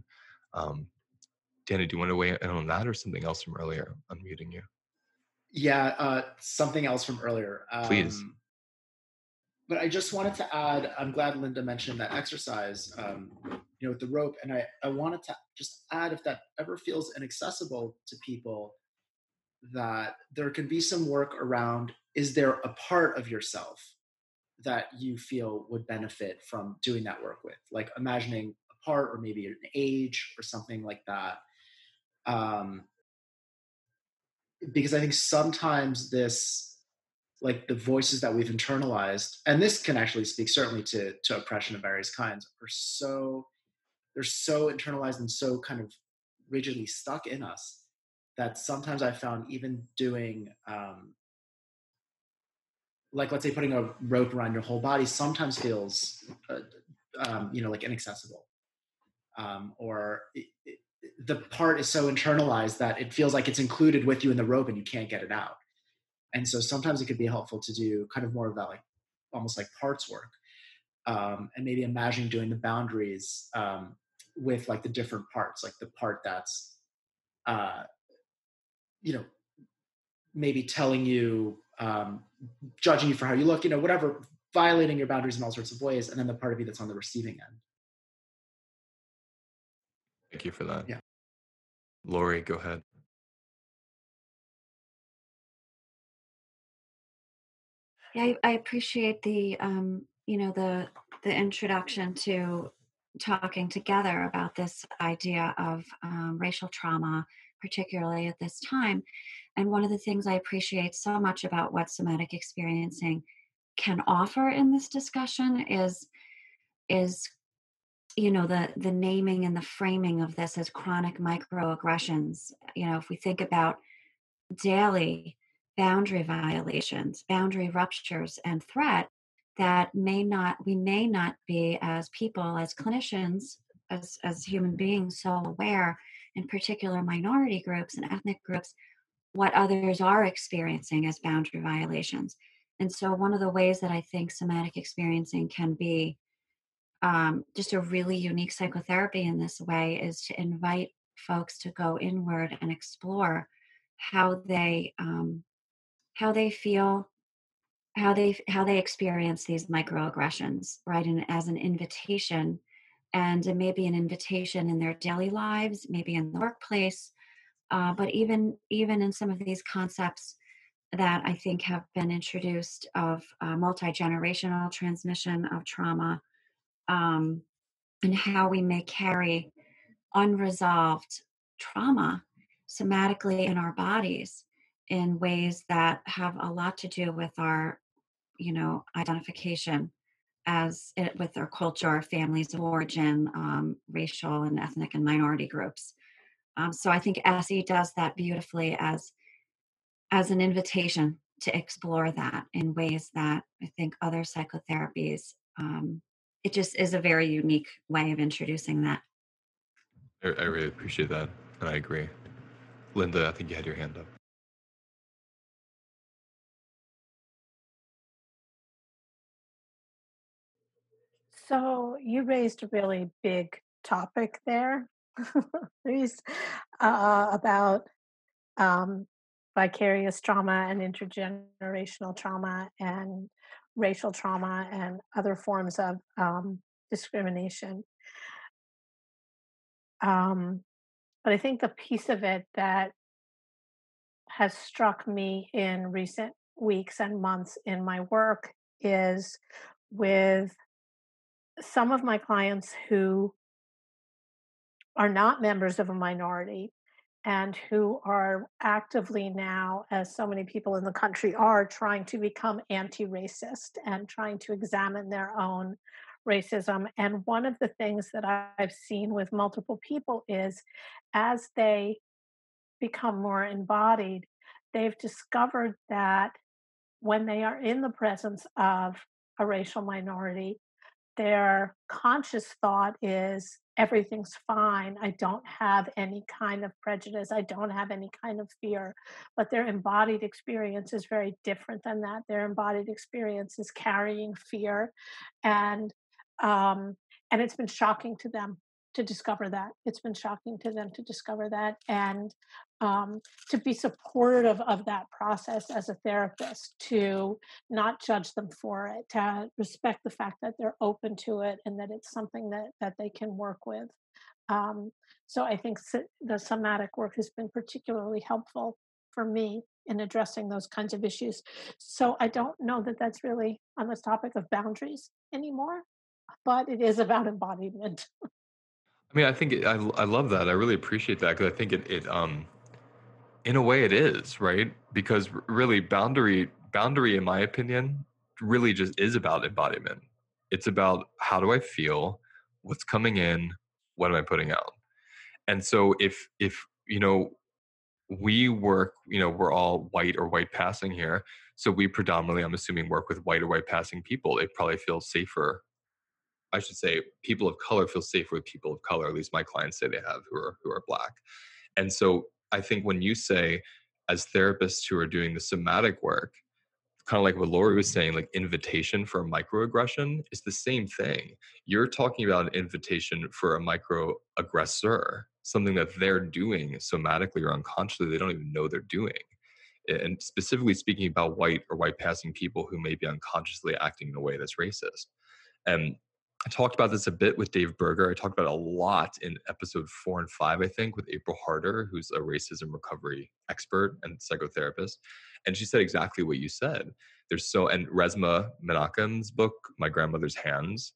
Danny, do you want to weigh in on that, or something else from earlier? Unmuting you. Yeah, something else from earlier. Please. But I just wanted to add, I'm glad Linda mentioned that exercise, with the rope. And I wanted to just add, if that ever feels inaccessible to people, that there can be some work around, is there a part of yourself that you feel would benefit from doing that work with? Like imagining a part, or maybe an age or something like that. because I think sometimes this, like the voices that we've internalized, and this can actually speak certainly to oppression of various kinds, are so, they're so internalized and so kind of rigidly stuck in us that sometimes I found even doing like, let's say putting a rope around your whole body sometimes feels like inaccessible, or the part is so internalized that it feels like it's included with you in the rope and you can't get it out. And so sometimes it could be helpful to do kind of more of that, like almost like parts work, and maybe imagining doing the boundaries with like the different parts, like the part that's uh, maybe telling you, judging you for how you look, whatever, violating your boundaries in all sorts of ways, and then the part of you that's on the receiving end. Thank you for that. Yeah. Lori, go ahead. Yeah, I appreciate the the introduction to talking together about this idea of racial trauma, particularly at this time. And one of the things I appreciate so much about what somatic experiencing can offer in this discussion is the naming and the framing of this as chronic microaggressions. If we think about daily boundary violations, boundary ruptures, and threat, that we may not be, as people, as clinicians, as human beings, so aware, in particular minority groups and ethnic groups, what others are experiencing as boundary violations. And so one of the ways that I think somatic experiencing can be just a really unique psychotherapy in this way is to invite folks to go inward and explore how they feel, how they experience these microaggressions, right? And as an invitation, and it may be an invitation in their daily lives, maybe in the workplace, but even in some of these concepts that I think have been introduced of multi-generational transmission of trauma, um, and how we may carry unresolved trauma somatically in our bodies in ways that have a lot to do with our identification with our culture, our families of origin, racial and ethnic and minority groups. So I think SE does that beautifully as an invitation to explore that in ways that I think other psychotherapies, it just is a very unique way of introducing that. I really appreciate that, and I agree. Linda, I think you had your hand up. So you raised a really big topic there, Louise, about um, vicarious trauma and intergenerational trauma and racial trauma and other forms of discrimination. But I think the piece of it that has struck me in recent weeks and months in my work is with some of my clients who are not members of a minority and who are actively now, as so many people in the country are, trying to become anti-racist and trying to examine their own racism. And one of the things that I've seen with multiple people is as they become more embodied, they've discovered that when they are in the presence of a racial minority, their conscious thought is everything's fine. I don't have any kind of prejudice. I don't have any kind of fear. But their embodied experience is very different than that. Their embodied experience is carrying fear, and um, and it's been shocking to them to discover that. It's been shocking to them to discover that, and to be supportive of that process as a therapist, to not judge them for it, to respect the fact that they're open to it and that it's something that they can work with. So I think the somatic work has been particularly helpful for me in addressing those kinds of issues. So I don't know that that's really on this topic of boundaries anymore, but it is about embodiment. I mean, I think I love that. I really appreciate that because I think it In a way it is, right? Because really boundary, in my opinion, really just is about embodiment. It's about how do I feel, what's coming in, what am I putting out? And so if we work, we're all white or white passing here. So we predominantly, I'm assuming, work with white or white passing people. They probably feel safer. I should say people of color feel safer with people of color. At least my clients say they have who are black. And so I think when you say, as therapists who are doing the somatic work, kind of like what Lori was saying, like invitation for a microaggression is the same thing. You're talking about an invitation for a microaggressor, something that they're doing somatically or unconsciously, they don't even know they're doing. And specifically speaking about white or white passing people who may be unconsciously acting in a way that's racist. And I talked about this a bit with Dave Berger. I talked about it a lot in episode 4 and 5, I think, with April Harder, who's a racism recovery expert and psychotherapist. And she said exactly what you said. And Resmaa Menakem's book, My Grandmother's Hands,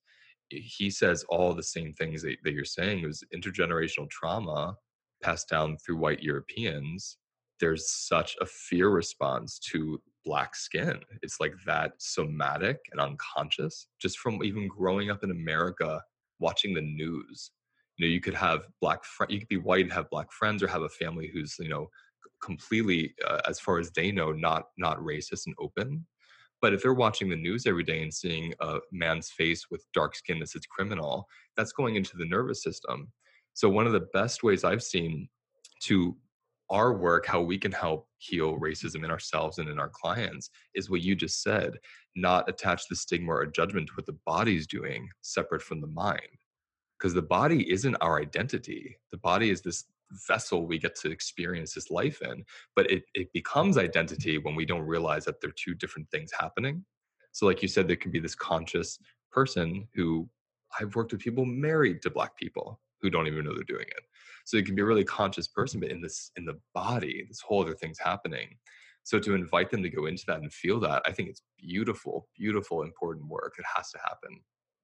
he says all the same things that you're saying. It was intergenerational trauma passed down through white Europeans. There's such a fear response to black skin. It's like that somatic and unconscious, just from even growing up in America, watching the news. You could have you could be white and have black friends, or have a family who's completely, as far as they know, not racist and open. But if they're watching the news every day and seeing a man's face with dark skin that says criminal, that's going into the nervous system. So one of the best ways I've seen to our work, how we can help heal racism in ourselves and in our clients, is what you just said: not attach the stigma or judgment to what the body's doing separate from the mind. Because the body isn't our identity. The body is this vessel we get to experience this life in, but it becomes identity when we don't realize that there are two different things happening. So like you said, there can be this conscious person who, I've worked with people married to black people who don't even know they're doing it. So it can be a really conscious person, but in the body, this whole other thing's happening. So to invite them to go into that and feel that, I think it's beautiful, beautiful, important work. It has to happen.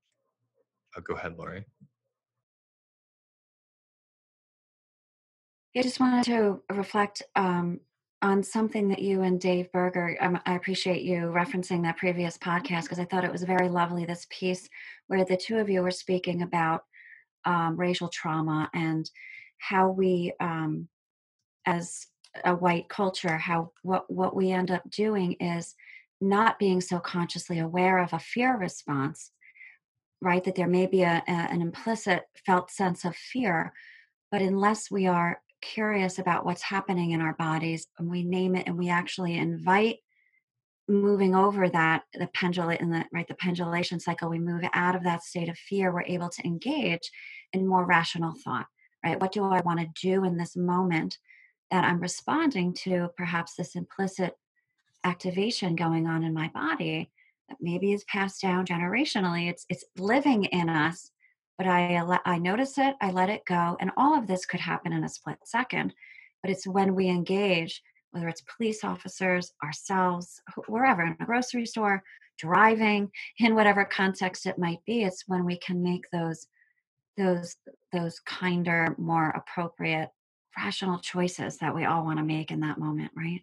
Go ahead, Lori. I just wanted to reflect on something that you and Dave Berger, I appreciate you referencing that previous podcast, because I thought it was very lovely, this piece where the two of you were speaking about racial trauma and how we, as a white culture, how what we end up doing is not being so consciously aware of a fear response, right? That there may be an implicit felt sense of fear, but unless we are curious about what's happening in our bodies and we name it and we actually invite moving over that, the pendulum in the pendulation cycle, we move out of that state of fear, we're able to engage in more rational thought, right? What do I want to do in this moment that I'm responding to perhaps this implicit activation going on in my body that maybe is passed down generationally. It's living in us, but I notice it, I let it go, and all of this could happen in a split second. But it's when we engage, whether it's police officers, ourselves, wherever, in a grocery store, driving, in whatever context it might be, it's when we can make those those kinder, more appropriate, rational choices that we all want to make in that moment, right?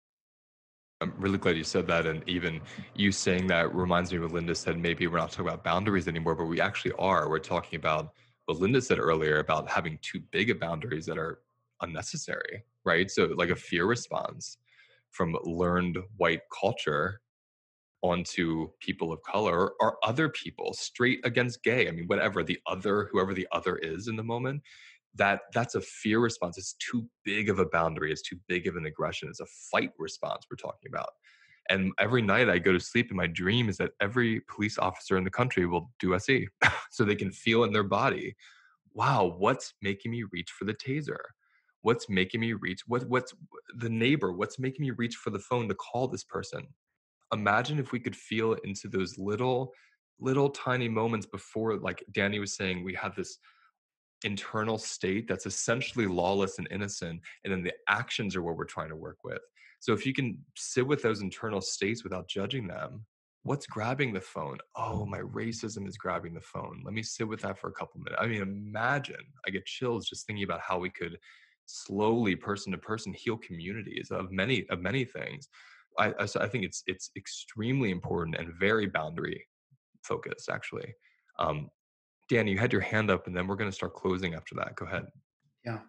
I'm really glad you said that. And even you saying that reminds me of what Linda said. Maybe we're not talking about boundaries anymore, but we actually are. We're talking about what Linda said earlier about having too big of boundaries that are unnecessary, right? So, like a fear response from learned white culture onto people of color or other people, straight against gay. I mean, whatever the other, whoever the other is in the moment, that's a fear response. It's too big of a boundary. It's too big of an aggression. It's a fight response we're talking about. And every night I go to sleep and my dream is that every police officer in the country will do SE so they can feel in their body, wow, what's making me reach for the taser? What's making me reach? What's the neighbor? What's making me reach for the phone to call this person? Imagine if we could feel into those little tiny moments before, like Danny was saying, we have this internal state that's essentially lawless and innocent, and then the actions are what we're trying to work with. So if you can sit with those internal states without judging them, what's grabbing the phone? Oh, my racism is grabbing the phone. Let me sit with that for a couple minutes. I mean, imagine, I get chills just thinking about how we could slowly, person to person, heal communities of many things. So I think it's extremely important and very boundary focused, actually. Um, Danny, you had your hand up, and then we're going to start closing after that. Go ahead. Yeah.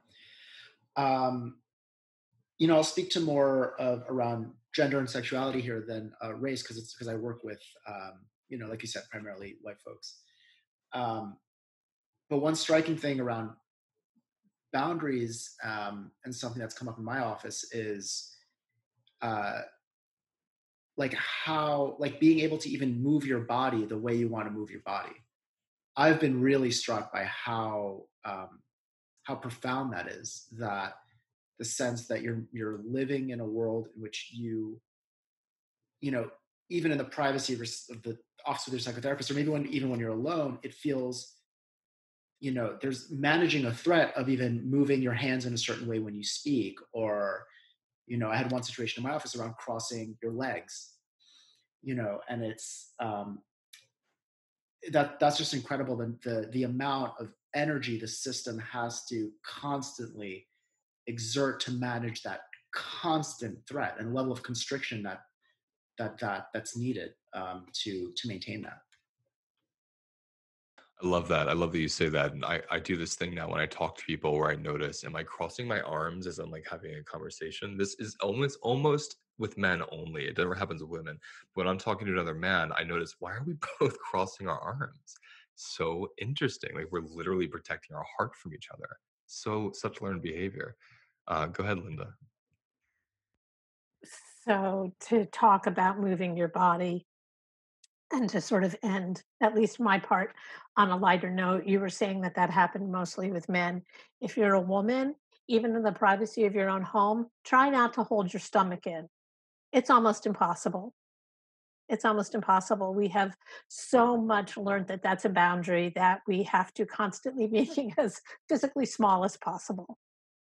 I'll speak to more of around gender and sexuality here than race, because I work with, like you said, primarily white folks. But one striking thing around boundaries, and something that's come up in my office, is like being able to even move your body the way you want to move your body. I've been really struck by how profound that is. That the sense that you're living in a world in which you even in the privacy of the office with your psychotherapist, or maybe even when you're alone, it feels, there's managing a threat of even moving your hands in a certain way when you speak, or, I had one situation in my office around crossing your legs, and it's, that's just incredible. The amount of energy the system has to constantly exert to manage that constant threat and level of constriction that's needed to maintain that. I love that. I love that you say that. And I do this thing now when I talk to people where I notice, am I crossing my arms as I'm like having a conversation? This is almost with men only. It never happens with women. When I'm talking to another man, I notice, why are we both crossing our arms? So interesting. Like we're literally protecting our heart from each other. So such learned behavior. Go ahead, Linda. So to talk about moving your body and to sort of end at least my part on a lighter note, you were saying that happened mostly with men. If you're a woman, even in the privacy of your own home, try not to hold your stomach in. It's almost impossible. It's almost impossible. We have so much learned that that's a boundary that we have to constantly making as physically small as possible.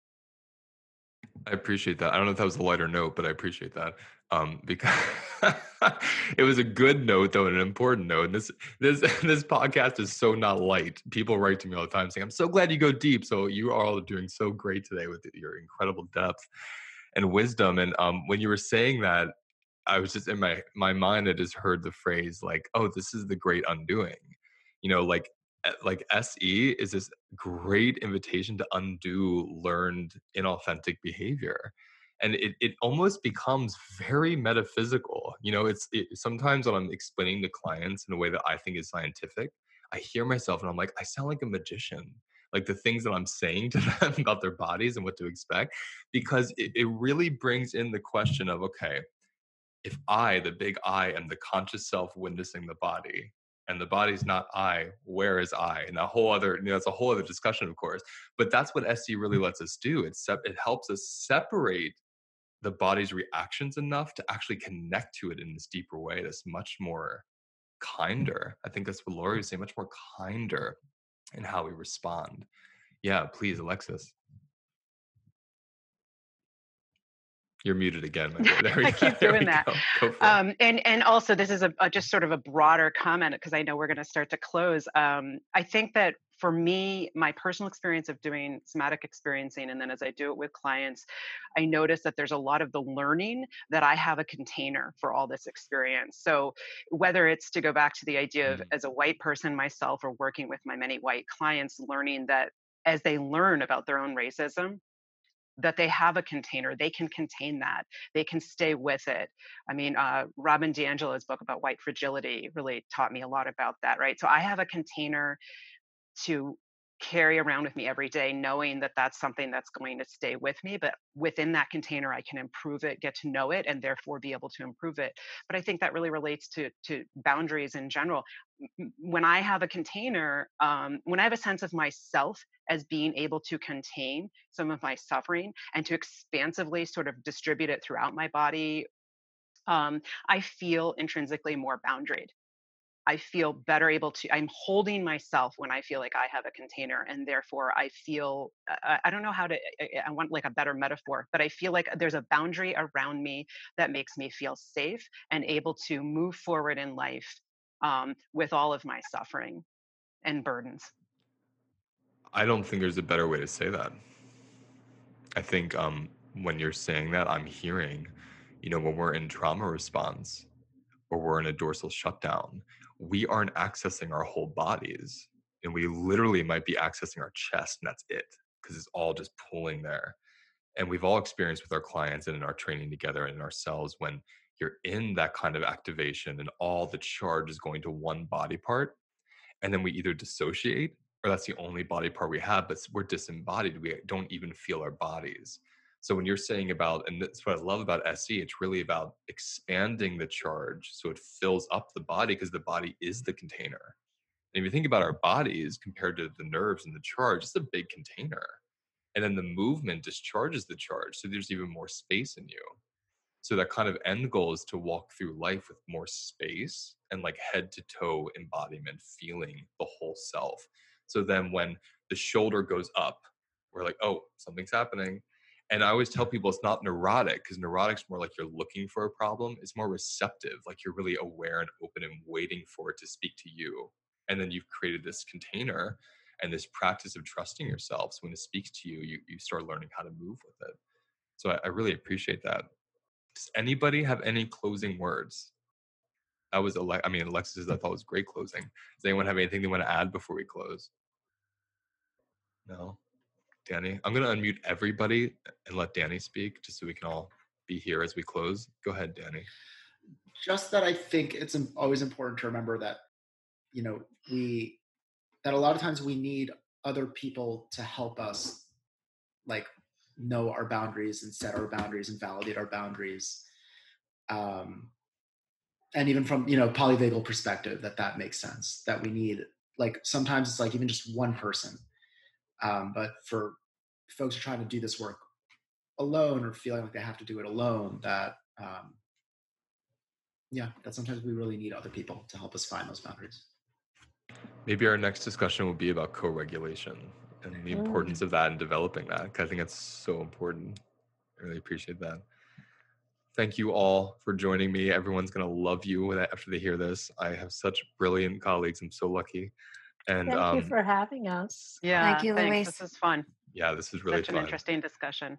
I appreciate that. I don't know if that was a lighter note, but I appreciate that. Because it was a good note, though, and an important note. And this podcast is so not light. People write to me all the time saying, "I'm so glad you go deep." So you are all doing so great today with your incredible depth and wisdom. And when you were saying that, I was just in my mind. I just heard the phrase like, "Oh, this is the great undoing." Like SE is this great invitation to undo learned inauthentic behavior. And it almost becomes very metaphysical. Sometimes when I'm explaining to clients in a way that I think is scientific, I hear myself and I'm like, I sound like a magician. Like the things that I'm saying to them about their bodies and what to expect, because it really brings in the question of, okay, if I, the big I, am the conscious self witnessing the body, and the body's not I, where is I? And a whole other, it's a whole other discussion, of course. But that's what SE really lets us do. It helps us separate the body's reactions enough to actually connect to it in this deeper way, that's much more kinder. I think that's what Lori was saying, much more kinder in how we respond. Yeah, please, Alexis. You're muted again, my boy. There we go. I keep doing that. Go for it. And also, this is just sort of a broader comment because I know we're going to start to close. I think that for me, my personal experience of doing somatic experiencing, and then as I do it with clients, I notice that there's a lot of the learning that I have a container for all this experience. So whether it's to go back to the idea of as a white person myself or working with my many white clients, learning that as they learn about their own racism, that they have a container, they can contain that, they can stay with it. I mean, Robin DiAngelo's book about white fragility really taught me a lot about that, right? So I have a container to carry around with me every day, knowing that that's something that's going to stay with me. But within that container, I can improve it, get to know it, and therefore be able to improve it. But I think that really relates to boundaries in general. When I have a container, when I have a sense of myself as being able to contain some of my suffering and to expansively sort of distribute it throughout my body, I feel intrinsically more boundaried. I feel better able to, I'm holding myself when I feel like I have a container. And therefore I feel, I don't know how to, I want like a better metaphor, but I feel like there's a boundary around me that makes me feel safe and able to move forward in life with all of my suffering and burdens. I don't think there's a better way to say that. I think when you're saying that, I'm hearing, when we're in trauma response or we're in a dorsal shutdown, we aren't accessing our whole bodies. And we literally might be accessing our chest, and that's it, because it's all just pulling there. And we've all experienced with our clients and in our training together and in ourselves when you're in that kind of activation and all the charge is going to one body part. And then we either dissociate or that's the only body part we have, but we're disembodied. We don't even feel our bodies. So when you're saying about, and that's what I love about SE, it's really about expanding the charge so it fills up the body because the body is the container. And if you think about our bodies compared to the nerves and the charge, it's a big container. And then the movement discharges the charge. So there's even more space in you. So that kind of end goal is to walk through life with more space and like head to toe embodiment, feeling the whole self. So then when the shoulder goes up, we're like, oh, something's happening. And I always tell people it's not neurotic, because neurotic's more like you're looking for a problem. It's more receptive, like you're really aware and open and waiting for it to speak to you. And then you've created this container and this practice of trusting yourself. So when it speaks to you, you start learning how to move with it. So I really appreciate that. Does anybody have any closing words? That was Alexis, I thought was great closing. Does anyone have anything they want to add before we close? No? Danny? I'm going to unmute everybody and let Danny speak just so we can all be here as we close. Go ahead, Danny. Just that I think it's always important to remember that, that a lot of times we need other people to help us like know our boundaries and set our boundaries and validate our boundaries. And even from, polyvagal perspective, that makes sense, that we need, like, sometimes it's like even just one person. But for folks who are trying to do this work alone or feeling like they have to do it alone, that sometimes we really need other people to help us find those boundaries. Maybe our next discussion will be about co-regulation and the importance of that and developing that, because I think it's so important. I really appreciate that. Thank you all for joining me. Everyone's going to love you after they hear this. I have such brilliant colleagues. I'm so lucky. And thank you for having us. Yeah, thank you, Luis. This is fun. Yeah, this is really such fun. An interesting discussion.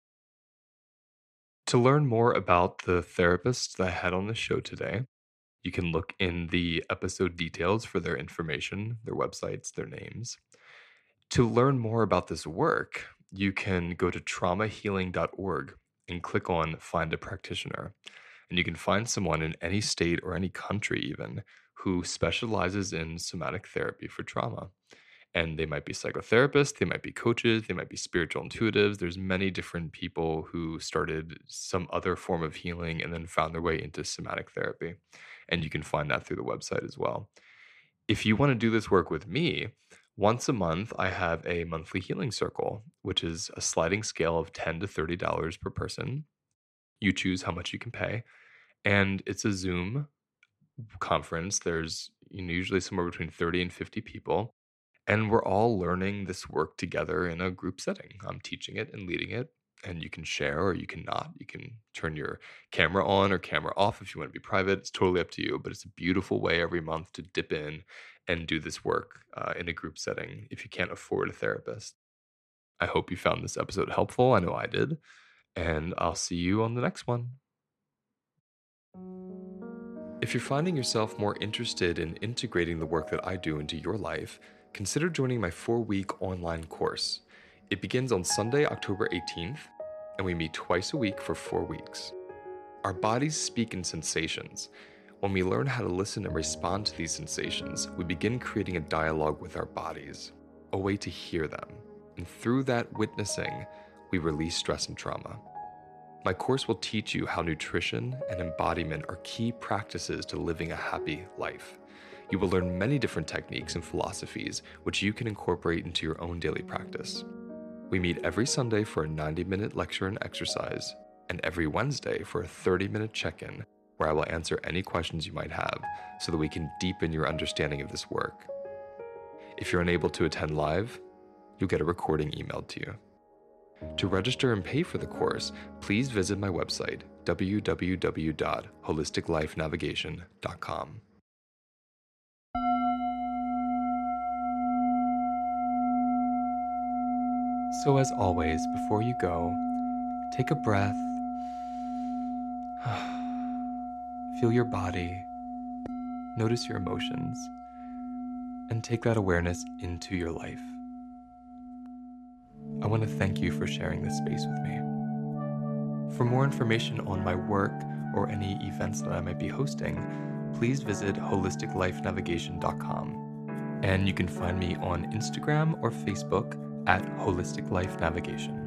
To learn more about the therapists that I had on the show today, you can look in the episode details for their information, their websites, their names. To learn more about this work, you can go to traumahealing.org and click on Find a Practitioner. And you can find someone in any state or any country even who specializes in somatic therapy for trauma. And they might be psychotherapists, they might be coaches, they might be spiritual intuitives. There's many different people who started some other form of healing and then found their way into somatic therapy. And you can find that through the website as well. If you want to do this work with me, once a month, I have a monthly healing circle, which is a sliding scale of $10 to $30 per person. You choose how much you can pay. And it's a Zoom conference. There's usually somewhere between 30 and 50 people. And we're all learning this work together in a group setting. I'm teaching it and leading it. And you can share or you can not. You can turn your camera on or camera off if you want to be private. It's totally up to you. But it's a beautiful way every month to dip in and do this work in a group setting if you can't afford a therapist. I hope you found this episode helpful. I know I did. And I'll see you on the next one. If you're finding yourself more interested in integrating the work that I do into your life, consider joining my 4-week online course. It begins on Sunday, October 18th, and we meet twice a week for 4 weeks. Our bodies speak in sensations. When we learn how to listen and respond to these sensations, we begin creating a dialogue with our bodies, a way to hear them. And through that witnessing, we release stress and trauma. My course will teach you how nutrition and embodiment are key practices to living a happy life. You will learn many different techniques and philosophies which you can incorporate into your own daily practice. We meet every Sunday for a 90-minute lecture and exercise, and every Wednesday for a 30-minute check-in where I will answer any questions you might have so that we can deepen your understanding of this work. If you're unable to attend live, you'll get a recording emailed to you. To register and pay for the course, please visit my website, www.holisticlifenavigation.com. So as always, before you go, take a breath, feel your body, notice your emotions, and take that awareness into your life. I want to thank you for sharing this space with me. For more information on my work or any events that I might be hosting, please visit holisticlifenavigation.com. And you can find me on Instagram or Facebook at Holistic Life Navigation.